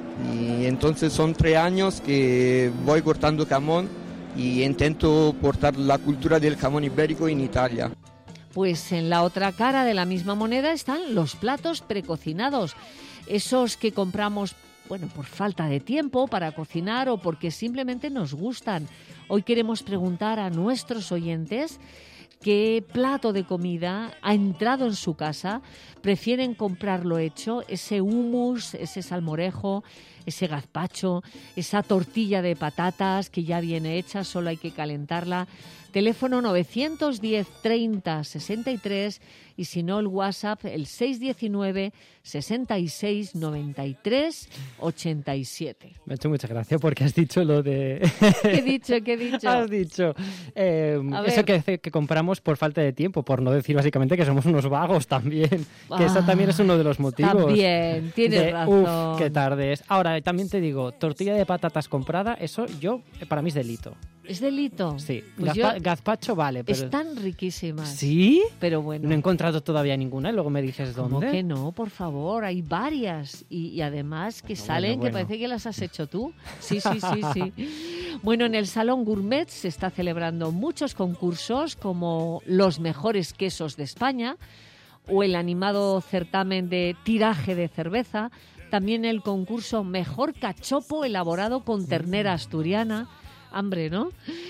Y entonces son tres años que voy cortando jamón y intento portar la cultura del jamón ibérico en Italia. Pues en la otra cara de la misma moneda están los platos precocinados, esos que compramos, bueno, por falta de tiempo para cocinar o porque simplemente nos gustan. Hoy queremos preguntar a nuestros oyentes qué plato de comida ha entrado en su casa, prefieren comprarlo hecho, ese hummus, ese salmorejo, ese gazpacho, esa tortilla de patatas que ya viene hecha, solo hay que calentarla. Teléfono novecientos diez treinta sesenta y tres y si no el WhatsApp el seiscientos diecinueve sesenta y seis noventa y tres ochenta y siete. Me ha hecho mucha gracia porque has dicho lo de... ¿Qué he dicho? ¿Qué he dicho? Has dicho eh, A eso ver. que, que compramos por falta de tiempo, por no decir básicamente que somos unos vagos también, que eso Ah, también es uno de los motivos. también, tienes de, razón. Uf, qué tarde es. Ahora, también te digo, tortilla de patatas comprada, eso yo, para mí es delito. ¿Es delito? Sí, Pues Gazpa- yo- gazpacho vale, pero... Están riquísimas. ¿Sí? Pero bueno. No he encontrado todavía ninguna y luego me dices dónde. ¿Cómo que no? Por favor, hay varias. Y, y además que salen, bueno, que bueno. parece que las has hecho tú. Sí, sí, sí, sí. Bueno, en el Salón Gourmet se está celebrando muchos concursos como los mejores quesos de España o el animado certamen de tiraje de cerveza. También el concurso Mejor Cachopo elaborado con ternera asturiana. Hambre, ¿no?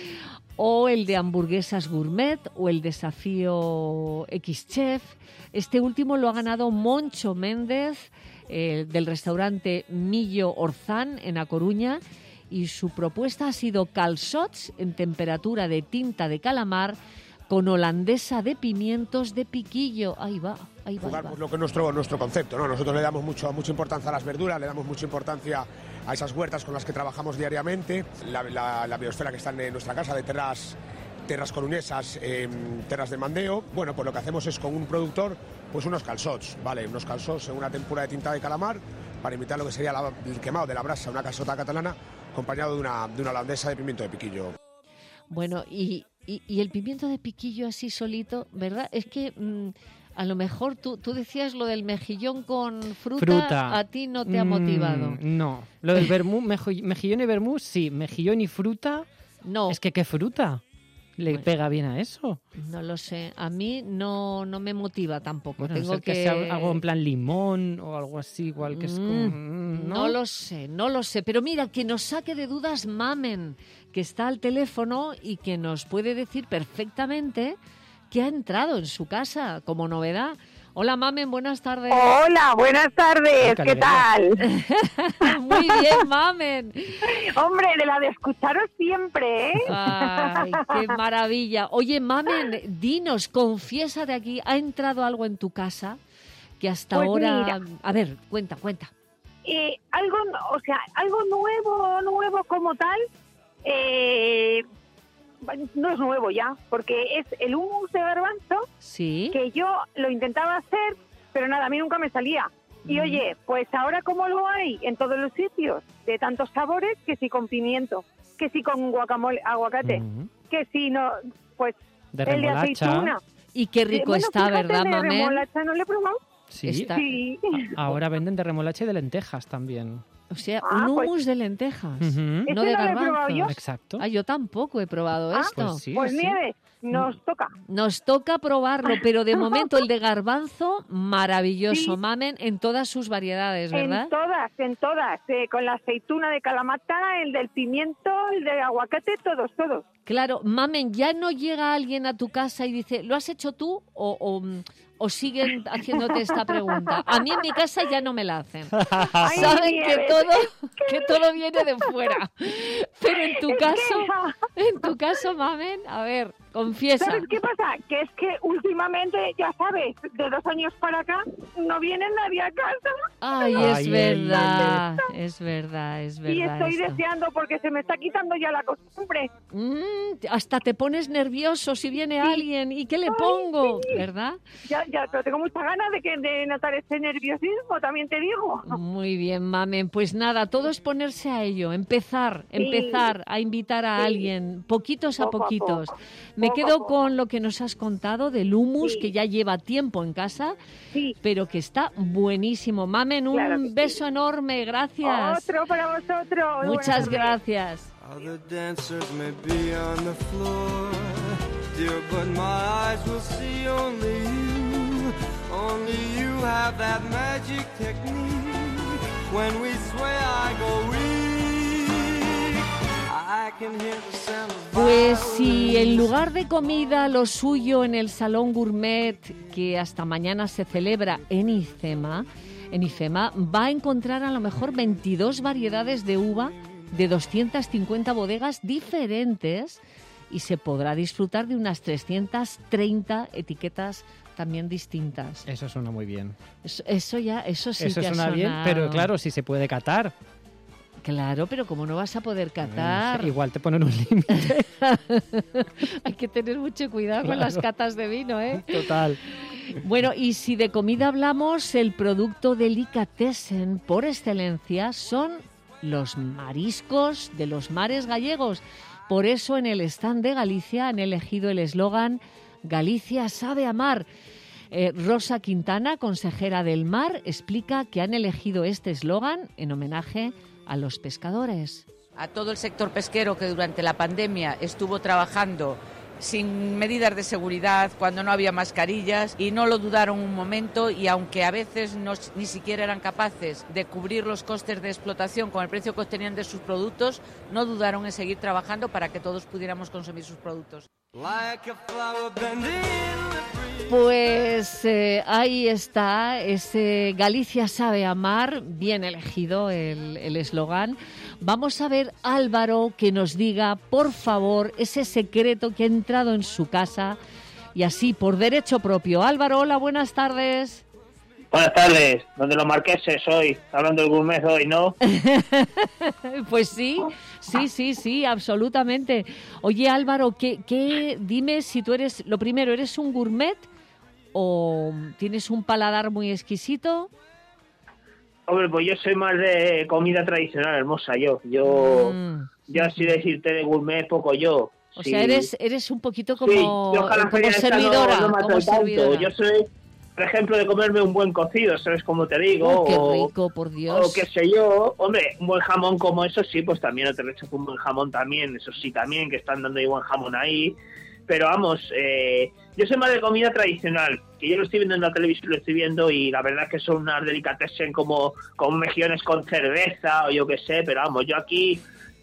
O el de hamburguesas gourmet o el desafío X-Chef. Este último lo ha ganado Moncho Méndez, eh, del restaurante Millo Orzán en A Coruña, y su propuesta ha sido calçots en temperatura de tinta de calamar con holandesa de pimientos de piquillo. Ahí va, ahí va. ahí Jugar va. pues, lo que es nuestro, nuestro concepto, ¿no? Nosotros le damos mucho, mucha importancia a las verduras, le damos mucha importancia a esas huertas con las que trabajamos diariamente, la, la, la biosfera que está en nuestra casa de terras, terras coruñesas, eh, terras de mandeo. Bueno, pues lo que hacemos es con un productor, pues unos calçots, ¿vale? Unos calçots en una tempura de tinta de calamar para imitar lo que sería la- el quemado de la brasa, una calçota catalana, acompañado de una, de una holandesa de pimiento de piquillo. Bueno, y, y, y el pimiento de piquillo así solito, ¿verdad? Es que mm, a lo mejor tú, tú decías lo del mejillón con fruta, Fruta. a ti no te ha Mm, motivado. No. Lo del vermú, mejo- mejillón y vermú, sí. Mejillón y fruta, no. Es que ¿qué fruta le pega bien a eso? No lo sé, a mí no, no me motiva tampoco. Bueno, a no Tengo ser que... que sea algo en plan limón o algo así, igual que es como... Mm, ¿no? no lo sé, no lo sé. Pero mira, que nos saque de dudas Mamen, que está al teléfono y que nos puede decir perfectamente que ha entrado en su casa como novedad. Hola, Mamen, buenas tardes. Hola, buenas tardes, ¿qué tal? Muy bien, Mamen. Hombre, de la de escucharos siempre, ¿eh? Ay, qué maravilla. Oye, Mamen, dinos, confiesa de aquí, ¿ha entrado algo en tu casa que hasta Pues ahora... mira. A ver, cuenta, cuenta. Eh, algo, o sea, algo nuevo, nuevo como tal, eh, no es nuevo ya, porque es el hummus de garbanzo, sí, que yo lo intentaba hacer, pero nada, a mí nunca me salía. Y oye, pues ahora como lo hay en todos los sitios, de tantos sabores, que si con pimiento, que si con guacamole, aguacate, Mm. que si no, pues De el de remolacha. aceituna. Y qué rico Bueno, está, fíjate, ¿verdad, de Mamen? remolacha no le he probado. Sí. Está- Sí. Ahora venden de remolacha y de lentejas también. O sea, Ah, un pues- hummus de lentejas, Ujú. no Ese de no lo he probado garbanzo. yo. Exacto. Ah, yo tampoco he probado Ah, esto. Pues sí, Pues sí. nieve, nos toca. Nos toca probarlo, pero de momento el de garbanzo, maravilloso, Sí. Mamen, en todas sus variedades, ¿verdad? En todas, en todas. Eh, con la aceituna de Kalamata, el del pimiento, el de aguacate, todos, todos. Claro, Mamen, ¿ya no llega alguien a tu casa y dice, ¿lo has hecho tú o, o, o siguen haciéndote esta pregunta? A mí en mi casa ya no me la hacen. Ay, Saben que Nieves, todo, que todo viene de fuera. Pero en tu Es caso, en tu caso, Mamen, a ver, confiesa. ¿Sabes qué pasa? Que es que últimamente, ya sabes, de dos años para acá, no viene nadie a casa. Ay, Ay, es ay, verdad, es verdad, es verdad. Y estoy esto. deseando porque se me está quitando ya la costumbre. Mm, hasta te pones nervioso si viene Sí. alguien. ¿Y qué le Ay, pongo? sí. ¿Verdad? Ya, ya, pero tengo muchas ganas de que de notar ese nerviosismo, también te digo. Muy bien, Mamen. Pues nada, todo es ponerse a ello, empezar, Sí. empezar a invitar a Sí. alguien, poquitos a Poco a poquitos. poco. Me Poco a quedo poco. con lo que nos has contado del hummus, Sí. que ya lleva tiempo en casa, Sí. pero que está buenísimo. Mamen, un Claro que sí. beso enorme, gracias. Otro para vosotros. Muchas Buenas tardes. gracias. Other dancers may be on the floor, dear, but my eyes will see only you. Only you have that magic technique. When we sway, I go weak. I can hear the sound of Pues si en lugar de comida lo suyo en el Salón Gourmet, que hasta mañana se celebra en IFEMA, en IFEMA va a encontrar a lo mejor veintidós variedades de uva de doscientas cincuenta bodegas diferentes y se podrá disfrutar de unas trescientas treinta etiquetas también distintas. Eso suena muy bien. Eso, eso ya, eso sí Eso que ha suena bien, pero sonado. claro, si se puede catar. Claro, pero como no vas a poder catar, Igual te ponen un límite. hay que tener mucho cuidado con Claro. las catas de vino, ¿eh? Total. Bueno, y si de comida hablamos, el producto delicatessen por excelencia son los mariscos de los mares gallegos. Por eso en el stand de Galicia han elegido el eslogan Galicia sabe a mar. Eh, Rosa Quintana, consejera del mar, explica que han elegido este eslogan en homenaje a los pescadores. A todo el sector pesquero que durante la pandemia estuvo trabajando sin medidas de seguridad, cuando no había mascarillas, y no lo dudaron un momento, y aunque a veces no, ni siquiera eran capaces de cubrir los costes de explotación con el precio que obtenían de sus productos, no dudaron en seguir trabajando para que todos pudiéramos consumir sus productos. like a flower bending in the breeze. Pues eh, ahí está, ese Galicia sabe amar, bien elegido el el eslogan. Vamos a ver, Álvaro, que nos diga, por favor, ese secreto que ha entrado en su casa y así, por derecho propio. Álvaro, hola, buenas tardes. Buenas tardes, donde los marqueses hoy, hablando del gourmet hoy, ¿no? Pues sí, sí, sí, sí, absolutamente. Oye, Álvaro, ¿qué, qué, dime si tú eres, lo primero, ¿eres un gourmet o tienes un paladar muy exquisito? Hombre, pues yo soy más de comida tradicional, hermosa, yo. Yo, Mm. yo así decirte de gourmet, poco yo. O Sí. sea, eres, eres un poquito Sí, como, yo ojalá como feria esta no- servidora. no me como atrevo tanto. servidora. Yo soy, por ejemplo, de comerme un buen cocido, ¿sabes cómo te digo? Oh, qué o, rico, por Dios. o qué sé yo. Hombre, un buen jamón como eso sí, pues también no te rechazo un buen jamón también, eso sí también, que están dando ahí buen jamón ahí. Pero vamos, eh, yo soy más de comida tradicional, que yo lo estoy viendo en la televisión, lo estoy viendo y la verdad es que son unas delicatessen como con mejillones con cerveza o yo qué sé, pero vamos, yo aquí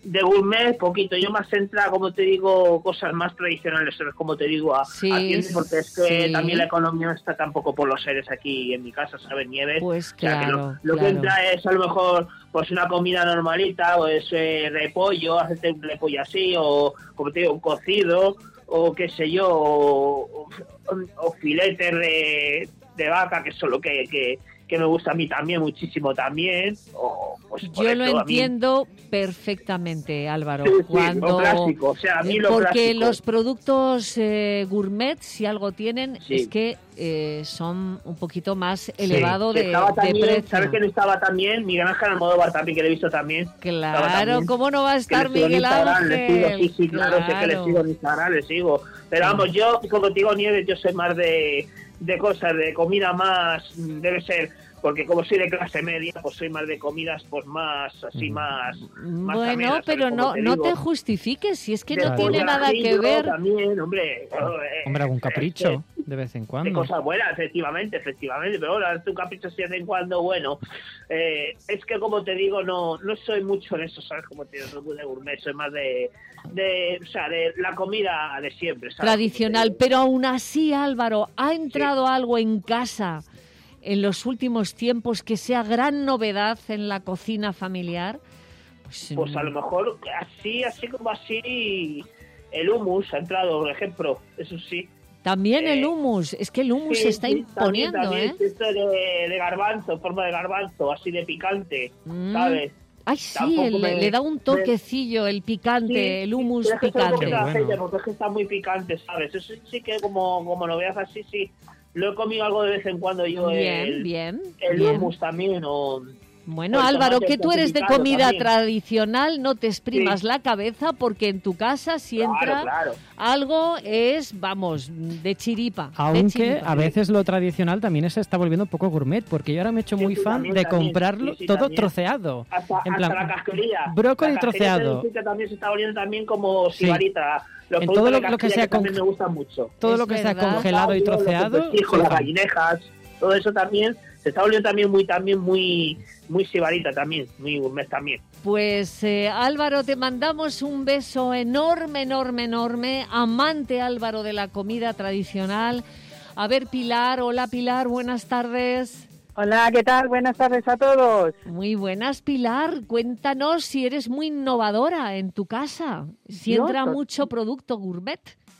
de gourmet, poquito. Yo más centra, como te digo, cosas más tradicionales, como te digo, a, sí, a tiendas, porque es que sí. también la economía no está tampoco por los aires aquí en mi casa, ¿sabes? Nieves. Pues o sea, claro, que lo, lo claro. que entra es a lo mejor pues una comida normalita, pues eh, repollo, hacerte un repollo así, o como te digo, un cocido, o qué sé yo, o, o, o filetes de, de vaca, que son lo que... que que me gusta a mí también, muchísimo también. O, pues, Yo eso, lo entiendo perfectamente, Álvaro. Sí, sí, cuando lo clásico, o sea, a mí lo Porque clásico. los productos eh, gourmet, si algo tienen, Sí. es que eh, son un poquito más elevado Sí. de, Estaba de también, precio. ¿sabes quién estaba también? Miguel Ángel Almodóvar también, que le he visto también. Estaba Claro, también. ¿cómo no va a estar Que le sigo en Miguel Instagram, le sigo, Ángel? sí, sí, claro, sé que le Claro. sigo en Instagram, le sigo. Pero vamos, yo, como te digo, Nieves, yo soy más de, de cosas, de comida más, debe ser, porque como soy de clase media, pues soy más de comidas, pues más, así, más... más Bueno, amenas, ¿sabes? pero Como no, te no digo. te justifiques, si es que no De tiene pollo nada que ajillo ver. También, hombre. eh, Hombre, algún capricho de vez en de cuando. cosas buenas, efectivamente, efectivamente, pero bueno, tu capricho si de vez en cuando, bueno, eh, es que como te digo, no no soy mucho en eso, ¿sabes? Como te digo, soy muy de gourmet, soy más de, de, o sea, de la comida de siempre, ¿sabes? Tradicional, pero aún así, Álvaro, ¿ha entrado algo en casa en los últimos tiempos que sea gran novedad en la cocina familiar? Pues, Pues a lo mejor así, así como así, el hummus ha entrado, por ejemplo, eso sí. también eh, el hummus, es que el hummus Sí, se está sí, imponiendo, también, ¿eh? también, esto de, de garbanzo, forma de garbanzo, así de picante, Mm. ¿sabes? Ay, sí, Tampoco el- me- le da un me- toquecillo, el picante, Sí, el hummus pero es que solo picante. porque la aceite, porque es que está muy picante, ¿sabes? Eso sí, sí que como, como lo veas así, sí. Lo he comido algo de vez en cuando yo, Bien, el, bien, el bien. hummus también, o... Bueno, o el Álvaro, tomate que tú eres de picado comida también. tradicional, no te exprimas Sí. la cabeza porque en tu casa si Claro, entra claro. algo es, vamos, de chiripa. de Aunque chiripa. a veces lo tradicional también se está volviendo un poco gourmet, porque yo ahora me he hecho Sí, muy sí, fan también, de también. comprarlo Sí, sí, todo también. troceado. Hasta, En hasta plan, la casquería. brócoli La casquería troceado. te decir que también se está volviendo también como Sí. sibarita. Los En productos todo de lo- lo que casquería sea también con- me gustan mucho. Todo Es lo que sea verdad. congelado y Los troceado. pescajos, soy las fan. gallinejas, todo eso también se está volviendo también muy también muy muy sibarita también, muy gourmet también. Pues eh, Álvaro, te mandamos un beso enorme, enorme, enorme. Amante Álvaro de la comida tradicional. A ver, Pilar, hola Pilar, buenas tardes. Hola, ¿qué tal? Buenas tardes a todos. Muy buenas, Pilar. Cuéntanos si eres muy innovadora en tu casa, si Yo entra soy- mucho producto gourmet.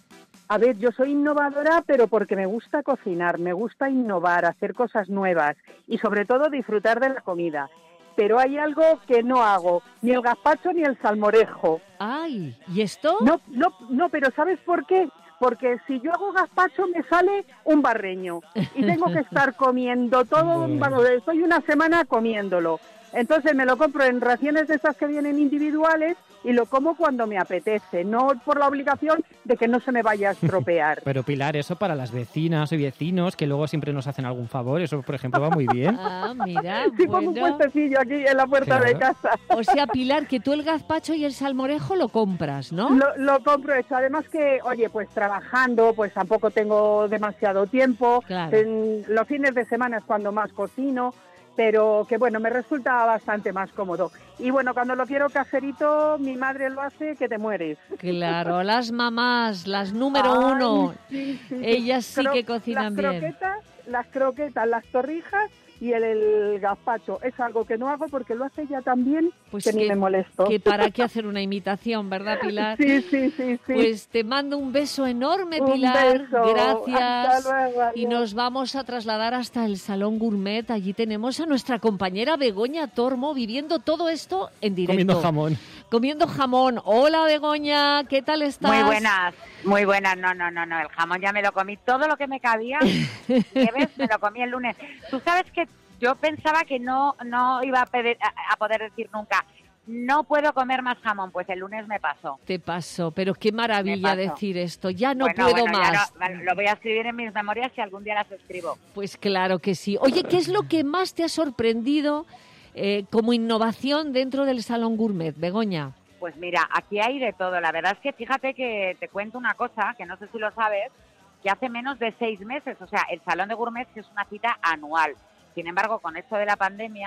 A ver, yo soy innovadora, pero porque me gusta cocinar, me gusta innovar, hacer cosas nuevas y sobre todo disfrutar de la comida. Pero hay algo que no hago, ni el gazpacho ni el salmorejo. Ay, ¿y esto? No, no, no, pero ¿sabes por qué? Porque si yo hago gazpacho me sale un barreño y tengo que estar comiendo todo, un Bueno. bueno, estoy una semana comiéndolo. Entonces me lo compro en raciones de estas que vienen individuales y lo como cuando me apetece, no por la obligación de que no se me vaya a estropear. Pero Pilar, eso para las vecinas y vecinos que luego siempre nos hacen algún favor, eso por ejemplo va muy bien. Ah, mira, Sí, pongo un bueno. puestecillo aquí en la puerta de Claro. casa. O sea, Pilar, que tú el gazpacho y el salmorejo lo compras, ¿no? Lo, lo compro hecho. Además que, oye, pues trabajando, pues tampoco tengo demasiado tiempo. Claro. En los fines de semana es cuando más cocino, pero que bueno, me resulta bastante más cómodo. Y bueno, cuando lo quiero caserito, mi madre lo hace que te mueres. Claro, las mamás, las número Ay, uno, sí, sí, sí. ellas sí Cro- que cocinan las bien. croquetas, las croquetas, las torrijas y el, el gazpacho. Es algo que no hago porque lo hace ella también, Pues que, ni me molesto. Que para qué hacer una imitación, ¿verdad, Pilar? Sí, sí, sí, sí. Pues te mando un beso enorme, Un Pilar. beso. Gracias. Hasta luego, Y nos vamos a trasladar hasta el Salón Gourmet. Allí tenemos a nuestra compañera Begoña Tormo viviendo todo esto en directo. Comiendo jamón. Comiendo jamón. Hola, Begoña, ¿qué tal estás? Muy buenas, muy buenas. No, no, no, no. El jamón ya me lo comí todo lo que me cabía. Nieves, me lo comí el lunes. Tú sabes que yo pensaba que no, no iba a, pedir- a- a poder decir nunca, no puedo comer más jamón. Pues el lunes me pasó. Te paso, pero qué maravilla Me pasó. decir esto. Ya no Bueno, puedo bueno, ya más. no- lo voy a escribir en mis memorias y algún día las escribo. Pues claro que sí. Oye, ¿qué es lo que más te ha sorprendido eh, como innovación dentro del Salón Gourmet, Begoña? Pues mira, aquí hay de todo. La verdad es que fíjate que te cuento una cosa, que no sé si lo sabes, que hace menos de seis meses, o sea, el Salón de Gourmet es una cita anual. Sin embargo, con esto de la pandemia,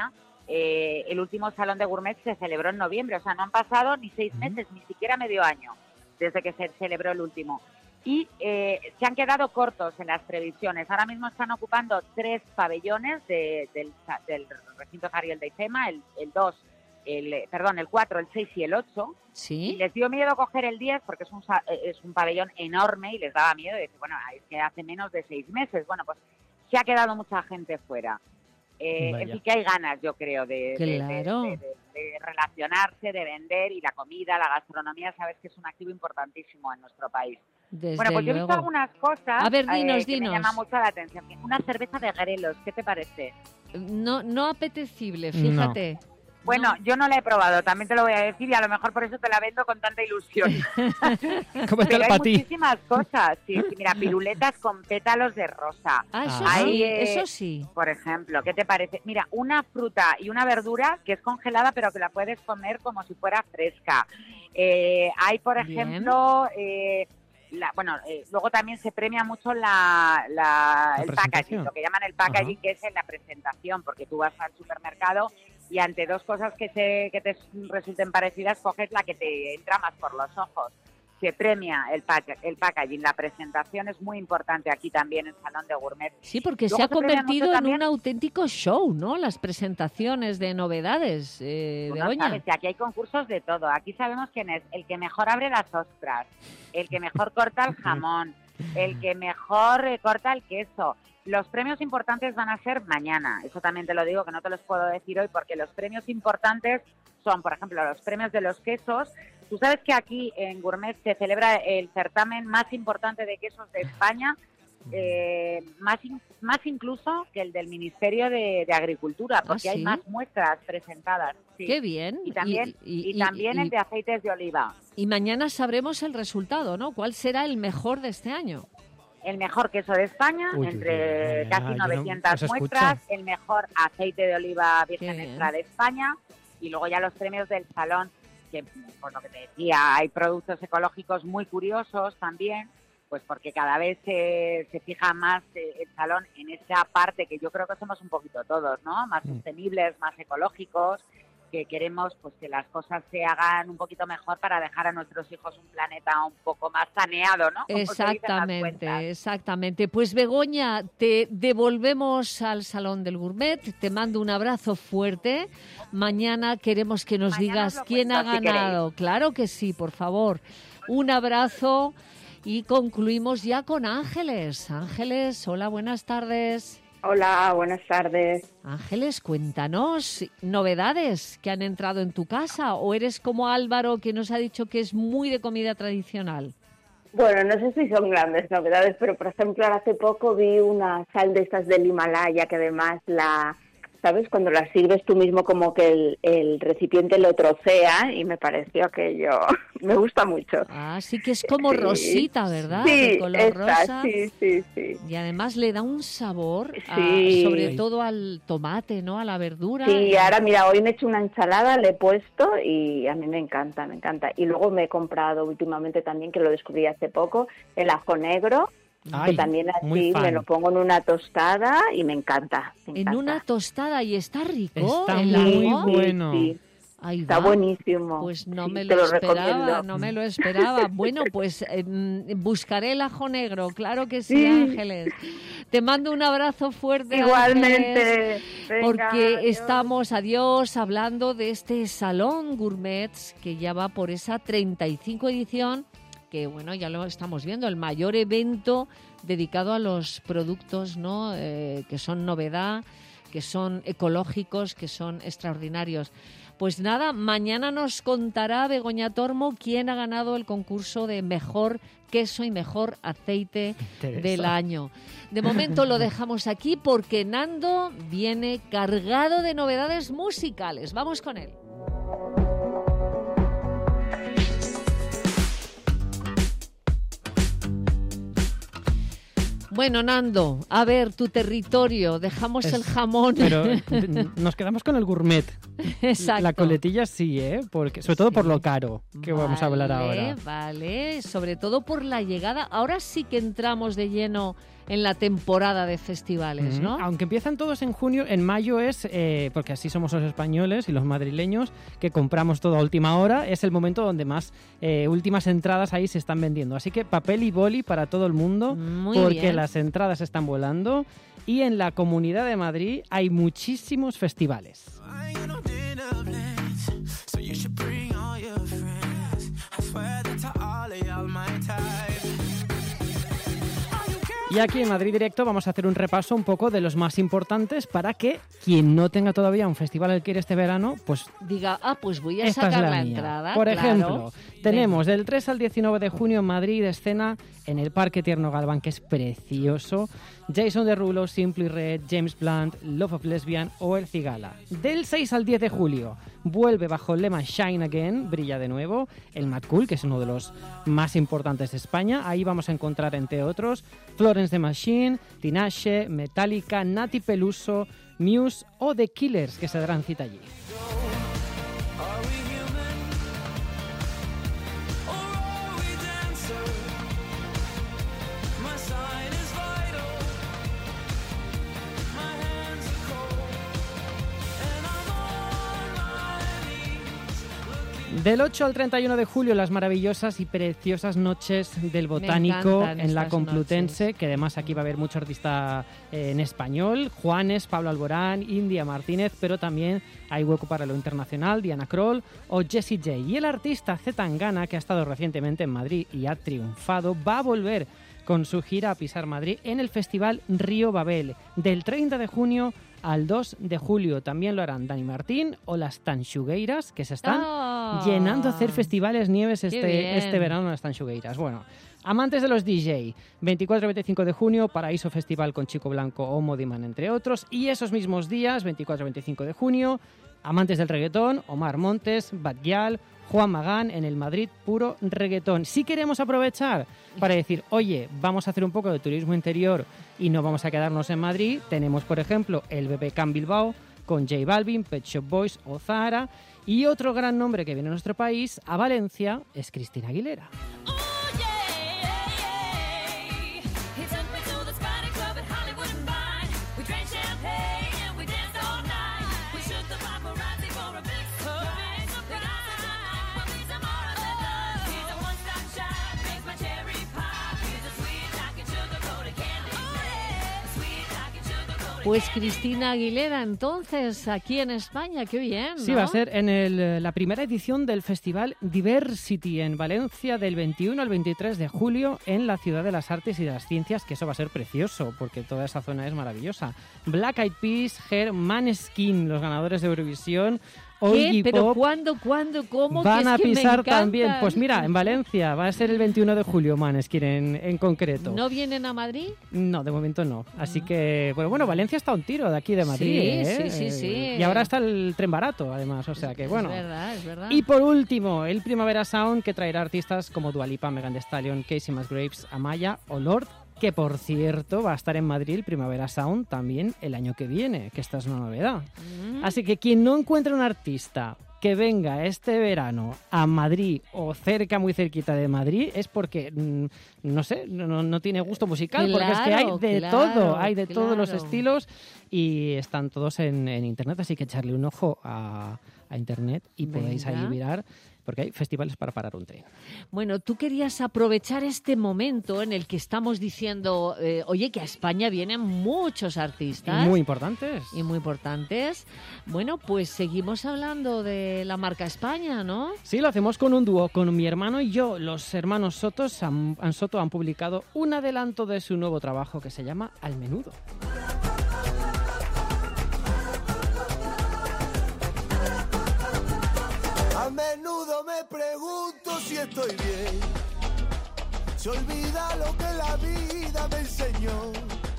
eh, el último Salón de Gourmet se celebró en noviembre, o sea, no han pasado ni seis meses, ni siquiera medio año desde que se celebró el último. Y eh, se han quedado cortos en las previsiones. Ahora mismo están ocupando tres pabellones de, del, del recinto Jariel de Ifema, el, el dos, el, perdón, el cuatro, el seis y el ocho. ¿Sí? Y les dio miedo coger el diez porque es un, es un pabellón enorme y les daba miedo. Y decir, bueno, es que hace menos de seis meses. Bueno, pues se ha quedado mucha gente fuera. Eh, en fin, que hay ganas, yo creo, de, claro. de, de, de, de relacionarse, de vender, y la comida, la gastronomía, sabes que es un activo importantísimo en nuestro país. Desde bueno, pues yo he visto luego. algunas cosas A ver, dinos, eh, que dinos. me llama mucho la atención. Una cerveza de grelos, ¿qué te parece? No, no apetecible, fíjate. No. Bueno, no. Yo no la he probado, también te lo voy a decir, y a lo mejor por eso te la vendo con tanta ilusión. Pero hay muchísimas cosas. Sí, sí, mira, piruletas con pétalos de rosa. Ah, eso hay, sí, eh, eso sí. Por ejemplo, ¿qué te parece? Mira, una fruta y una verdura que es congelada, pero que la puedes comer como si fuera fresca. Eh, hay, por Bien. ejemplo... Eh, La, bueno, eh, luego también se premia mucho la, la, La el packaging, lo que llaman el packaging, Ajá. que es en la presentación, porque tú vas al supermercado y ante dos cosas que, se, que te resulten parecidas, coges la que te entra más por los ojos. Se premia el, pack, el packaging, la presentación es muy importante aquí también en Salón de Gourmet. Sí, porque Luego se ha se premia convertido mucho en también- un auténtico show, ¿no? Las presentaciones de novedades, eh, Tú no Begoña. sabes, que aquí hay concursos de todo. Aquí sabemos quién es el que mejor abre las ostras, el que mejor corta el jamón, el que mejor eh, corta el queso. Los premios importantes van a ser mañana. Eso también te lo digo, que no te los puedo decir hoy, porque los premios importantes son, por ejemplo, los premios de los quesos. Tú sabes que aquí en Gourmet se celebra el certamen más importante de quesos de España, eh, más, in- más incluso que el del Ministerio de, de Agricultura, porque ¿Ah, hay sí? más muestras presentadas. Sí. Qué bien. Y también, Y- y- y, también y- el de aceites de oliva. Y mañana sabremos el resultado, ¿no? ¿Cuál será el mejor de este año? El mejor queso de España, Uy, entre uy, uy, casi ya, yo no- novecientas no se escucha. muestras, el mejor aceite de oliva virgen Qué bien. extra de España, y luego ya los premios del salón, que por lo que te decía, hay productos ecológicos muy curiosos también, pues porque cada vez se, se fija más eh, el salón en esa parte que yo creo que somos un poquito todos, ¿no? Más sostenibles, más ecológicos, que queremos pues que las cosas se hagan un poquito mejor para dejar a nuestros hijos un planeta un poco más saneado, ¿no? Como se dice en las Exactamente, cuentas. exactamente. Pues Begoña, te devolvemos al Salón del Gourmet, te mando un abrazo fuerte. Mañana queremos que nos Mañana digas os lo quién ha cuento, si ganado. Claro que sí, por favor. Un abrazo y concluimos ya con Ángeles. Ángeles, hola, buenas tardes. Hola, buenas tardes. Ángeles, cuéntanos novedades que han entrado en tu casa, o eres como Álvaro, que nos ha dicho que es muy de comida tradicional. Bueno, no sé si son grandes novedades, pero por ejemplo, hace poco vi una sal de estas del Himalaya que además la, ¿sabes? Cuando la sirves tú mismo como que el, el recipiente lo trocea y me pareció aquello, me gusta mucho. Ah, sí que es como Sí. rosita, ¿verdad? Sí, De color esta, rosa. sí, sí, sí. Y además le da un sabor, a- Sí. sobre todo al tomate, ¿no? A la verdura. Sí, ahora mira, hoy me he hecho una ensalada, le he puesto y a mí me encanta, me encanta. Y luego me he comprado últimamente también, que lo descubrí hace poco, el ajo negro, Ay, que también muy así fan. me lo pongo en una tostada y me encanta. me En encanta. una tostada, y está rico. Está el muy ajo. bueno. Sí, Ahí está va. buenísimo. Pues no Sí, me te lo, lo esperaba, recomiendo. no me lo esperaba. Bueno, pues eh, mm, buscaré el ajo negro, claro que sí, Sí. Ángeles. Te mando un abrazo fuerte, Igualmente. Ángeles, Venga, porque adiós. estamos, adiós, hablando de este Salón Gourmets que ya va por esa treinta y cinco edición, que bueno, ya lo estamos viendo, el mayor evento dedicado a los productos, ¿no? Eh, que son novedad, que son ecológicos, que son extraordinarios. Pues nada, mañana nos contará Begoña Tormo quién ha ganado el concurso de mejor queso y mejor aceite interesa. del año. De momento lo dejamos aquí porque Nando viene cargado de novedades musicales. Vamos con él. Bueno, Nando, a ver, tu territorio, dejamos Es- el jamón. Pero n- nos quedamos con el gourmet. Exacto. La coletilla sí, ¿eh? Porque, sobre todo por lo caro que vamos a hablar Vale, ahora. Vale, sobre todo por la llegada. Ahora sí que entramos de lleno en la temporada de festivales, ¿no? Mm, aunque empiezan todos en junio, en mayo es, eh, porque así somos los españoles y los madrileños, que compramos todo a última hora, es el momento donde más eh, últimas entradas ahí se están vendiendo. Así que papel y boli para todo el mundo, Muy porque bien. las entradas están volando y en la Comunidad de Madrid hay muchísimos festivales. Y aquí en Madrid Directo vamos a hacer un repaso un poco de los más importantes para que quien no tenga todavía un festival al que ir este verano, pues diga, ah, pues voy a esta es sacar la la, mía. entrada. Por claro. ejemplo, tenemos del tres al diecinueve de junio en Madrid escena en el Parque Tierno Galván, que es precioso, Jason Derulo, Simply Red, James Blunt, Love of Lesbian o El Cigala. Del seis al diez de julio vuelve bajo el lema Shine Again, brilla de nuevo, el Mad Cool, que es uno de los más importantes de España. Ahí vamos a encontrar, entre otros, Florence the Machine, Tinashe, Metallica, Nati Peluso, Muse o The Killers, que se darán cita allí. Del ocho al treinta y uno de julio, las maravillosas y preciosas noches del Botánico en la Complutense, noches. Que además aquí va a haber mucho artista eh, en español, Juanes, Pablo Alborán, India Martínez, pero también hay hueco para lo internacional, Diana Kroll o Jessie J. Y el artista Z Tangana, que ha estado recientemente en Madrid y ha triunfado, va a volver con su gira a pisar Madrid en el Festival Río Babel, del treinta de junio al dos de julio. También lo harán Dani Martín o las Tanxugueiras, que se están oh, llenando a hacer festivales nieves este, este verano en las Tanxugueiras. Bueno, amantes de los D J, veinticuatro y veinticinco de junio, Paraíso Festival con Chico Blanco o Modiman, entre otros. Y esos mismos días, veinticuatro y veinticinco de junio, amantes del reggaetón, Omar Montes, Bad Gyal, Juan Magán en el Madrid Puro Reggaetón. Si queremos aprovechar para decir, oye, vamos a hacer un poco de turismo interior y no vamos a quedarnos en Madrid, tenemos, por ejemplo, el B B K Bilbao con J Balvin, Pet Shop Boys o Zahara. Y otro gran nombre que viene a nuestro país, a Valencia, es Cristina Aguilera. Pues Cristina Aguilera, entonces, aquí en España, qué bien, ¿no? Sí, va a ser en el, la primera edición del Festival Diversity en Valencia del veintiuno al veintitrés de julio en la Ciudad de las Artes y de las Ciencias, que eso va a ser precioso, porque toda esa zona es maravillosa. Black Eyed Peas, Hair, Maneskin, los ganadores de Eurovisión. ¿Qué? ¿Pero cuándo, cuándo, cómo? Van que es a que pisar me también. Pues mira, en Valencia va a ser el veintiuno de julio, Maneskin en, en concreto. ¿No vienen a Madrid? No, de momento no. Así que, bueno, bueno, Valencia está a un tiro de aquí de Madrid. Sí, ¿eh? sí, sí, sí. Y ahora está el tren barato, además, o sea que, bueno. Es verdad, es verdad. Y por último, el Primavera Sound, que traerá artistas como Dua Lipa, Megan Thee Stallion, Casey Musgraves, Amaya o Lord, que por cierto va a estar en Madrid el Primavera Sound también el año que viene, que esta es una novedad. Mm. Así que quien no encuentre un artista que venga este verano a Madrid o cerca, muy cerquita de Madrid, es porque, mmm, no sé, no, no tiene gusto musical, claro, porque es que hay de claro, todo, hay de claro. todos los estilos y están todos en, en Internet, así que echarle un ojo a, a Internet y Venga. podéis ahí mirar, porque hay festivales para parar un tren. Bueno, tú querías aprovechar este momento en el que estamos diciendo, eh, oye, que a España vienen muchos artistas. Muy importantes. Y muy importantes. Bueno, pues seguimos hablando de la marca España, ¿no? Sí, lo hacemos con un dúo, con mi hermano y yo. Los hermanos Sotos han, han Soto han publicado un adelanto de su nuevo trabajo que se llama Al Menudo. A menudo me pregunto si estoy bien. Se olvida lo que la vida me enseñó.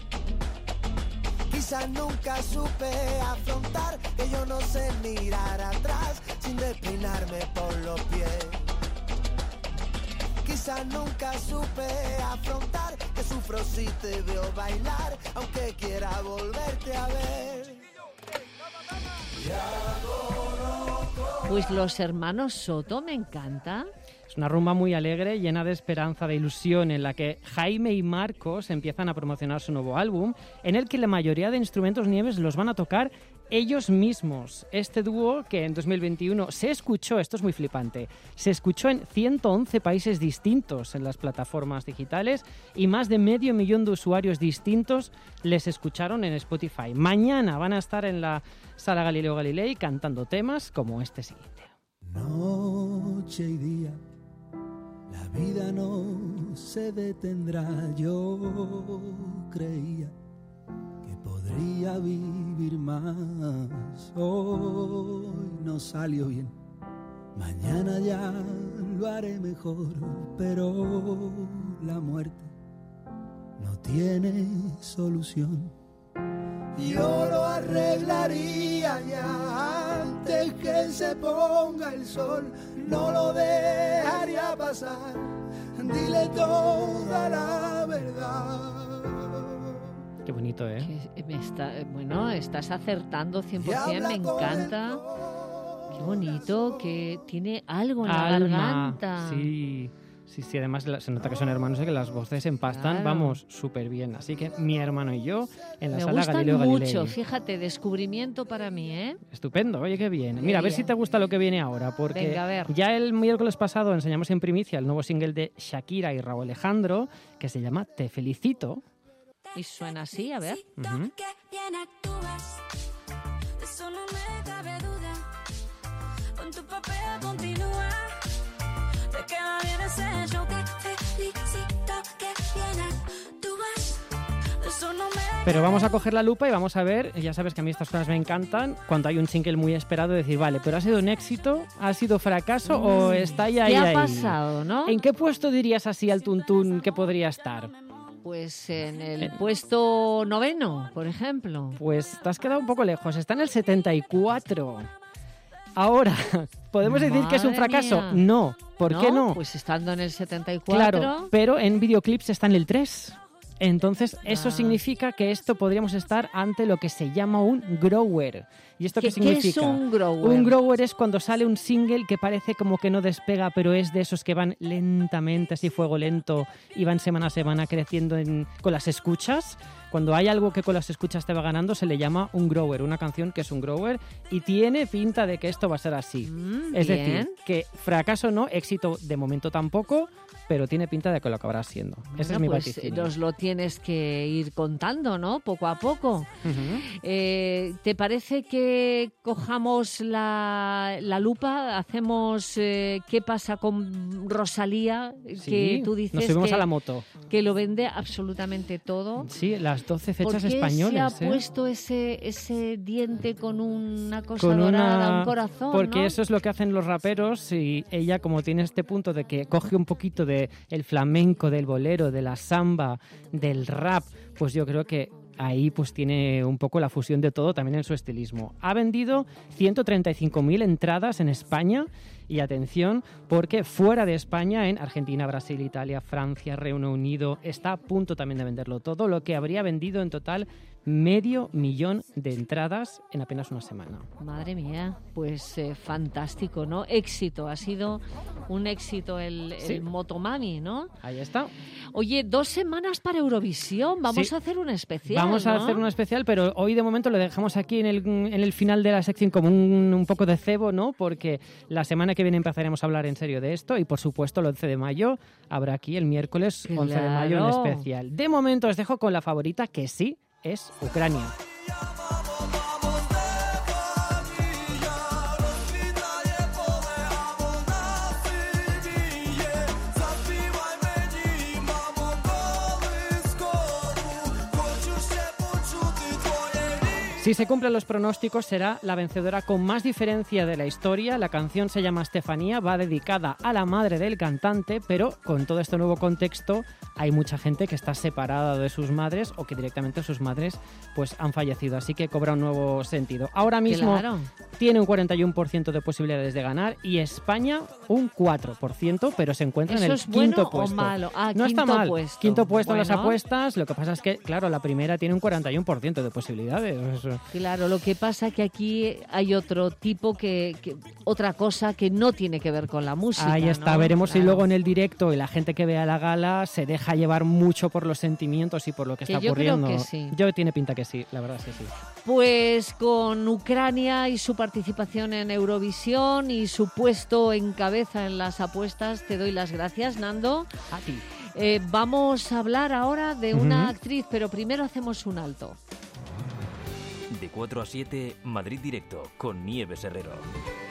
Quizás nunca supe afrontar que yo no sé mirar atrás sin despeinarme por los pies. Quizás nunca supe afrontar que sufro si te veo bailar, aunque quiera volverte a ver. Pues los hermanos Soto me encanta. Es Es una rumba muy alegre, llena de esperanza, de ilusión, en la que Jaime y Marcos empiezan a promocionar su nuevo álbum, en el que la mayoría de instrumentos Nieves los van a tocar ellos mismos. Este dúo, que en dos mil veintiuno se escuchó, esto es muy flipante, se escuchó en ciento once países distintos en las plataformas digitales y más de medio millón de usuarios distintos les escucharon en Spotify. Mañana van a estar en la Sala Galileo Galilei cantando temas como este siguiente. Noche y día, la vida no se detendrá. Yo creía que podría vivir más. Hoy no salió bien, mañana ya lo haré mejor. Pero la muerte no tiene solución. Yo lo arreglaría ya antes que se ponga el sol. No lo dejaría pasar. Dile toda la verdad. Qué bonito, ¿eh? Que me está, bueno, estás acertando cien por ciento, me encanta. Qué bonito, que tiene algo en la Alma, garganta. Sí, sí, sí. Además se nota que son hermanos y que las voces empastan, Claro. vamos, súper bien. Así que mi hermano y yo en la Me Sala gustan Galileo mucho, Galilei. fíjate, descubrimiento para mí, ¿eh? Estupendo, oye, qué bien. Qué Mira, a ver bien. si te gusta lo que viene ahora, porque Venga, a ver. ya el miércoles pasado enseñamos en primicia el nuevo single de Shakira y Raúl Alejandro, que se llama Te Felicito. Y suena así, a ver. Ujú. Bien actúas, de eso no me cabe duda. Con tu papel continúa, te queda bien ese show. Te felicito, que bien actúas, de eso no me Pero vamos a coger la lupa y vamos a ver, ya sabes que a mí estas cosas me encantan, cuando hay un single muy esperado, decir, vale, pero ¿ha sido un éxito? ¿Ha sido fracaso? ¿O está ahí, ahí, ¿Qué ha ahí? pasado, no? ¿En qué puesto dirías así al tuntún que podría estar? Pues en el puesto noveno, por ejemplo. Pues te has quedado un poco lejos, está en el setenta y cuatro. Ahora, ¿podemos decir que es un Madre fracaso? mía. No, ¿por qué no? Pues estando en el setenta y cuatro. Claro, pero en videoclips está en el tres. Entonces, eso significa que esto podríamos estar ante lo que se llama un grower. ¿Y esto qué, ¿Qué- qué significa? es un grower? Un grower es cuando sale un single que parece como que no despega, pero es de esos que van lentamente, así fuego lento, y van semana a semana creciendo en- con las escuchas. Cuando hay algo que con las escuchas te va ganando, se le llama un grower, una canción que es un grower, y tiene pinta de que esto va a ser así. es bien. decir, que fracaso no, éxito de momento tampoco, pero tiene pinta de que lo acabará siendo. Ese Bueno, es mi pues vaticinio. nos lo tienes que ir contando, ¿no? Poco a poco. Ujú. Eh, ¿Te parece que cojamos la, la lupa? Hacemos eh, qué pasa con Rosalía, Sí, que tú dices nos subimos que, a la moto. que lo vende absolutamente todo. Sí, las doce ¿Por fechas qué españoles. se ha ¿eh? puesto ese, ese diente con una cosa Con dorada, una- un corazón? Porque ¿no? eso es lo que hacen los raperos y ella, como tiene este punto de que coge un poquito de el flamenco, del bolero, de la samba, del rap, pues yo creo que ahí pues tiene un poco la fusión de todo también en su estilismo. Ha vendido ciento treinta y cinco mil entradas en España y atención, porque fuera de España, en Argentina, Brasil, Italia, Francia, Reino Unido, está a punto también de venderlo todo, lo que habría vendido en total medio millón de entradas en apenas una semana. Madre mía, pues eh, fantástico, ¿no? Éxito, ha sido un éxito el, el Sí. Motomami, ¿no? Ahí está. Oye, dos semanas para Eurovisión, vamos Sí. a hacer un especial, Vamos a ¿no? hacer un especial, pero hoy de momento lo dejamos aquí en el, en el final de la sección como un, un poco de cebo, ¿no? Porque la semana que viene empezaremos a hablar en serio de esto y, por supuesto, el once de mayo habrá aquí el miércoles once de mayo un Claro. especial. De momento os dejo con la favorita, que sí es Ucrania. Si se cumplen los pronósticos, será la vencedora con más diferencia de la historia. La canción se llama Estefanía, va dedicada a la madre del cantante, pero con todo este nuevo contexto hay mucha gente que está separada de sus madres o que directamente sus madres pues han fallecido, así que cobra un nuevo sentido. Ahora mismo Claro. tiene un cuarenta y uno por ciento de posibilidades de ganar y España un cuatro por ciento, pero se encuentra en ¿Eso el es bueno quinto o puesto. malo? Ah, no está quinto mal. puesto. Quinto puesto en las Bueno. apuestas. Lo que pasa es que, claro, la primera tiene un cuarenta y uno por ciento de posibilidades. claro. Claro, lo que pasa que aquí hay otro tipo que, que otra cosa que no tiene que ver con la música. Ahí está, ¿no? veremos Claro. si luego en el directo y la gente que vea la gala se deja llevar mucho por los sentimientos y por lo que, Que está yo creo ocurriendo. que sí. Yo tiene pinta que sí, la verdad es que sí. Pues con Ucrania y su participación en Eurovisión y su puesto en cabeza en las apuestas, te doy las gracias, Nando. A ti. Eh, vamos a hablar ahora de una Ujú. actriz, pero primero hacemos un alto. De cuatro a siete, Madrid Directo, con Nieves Herrero.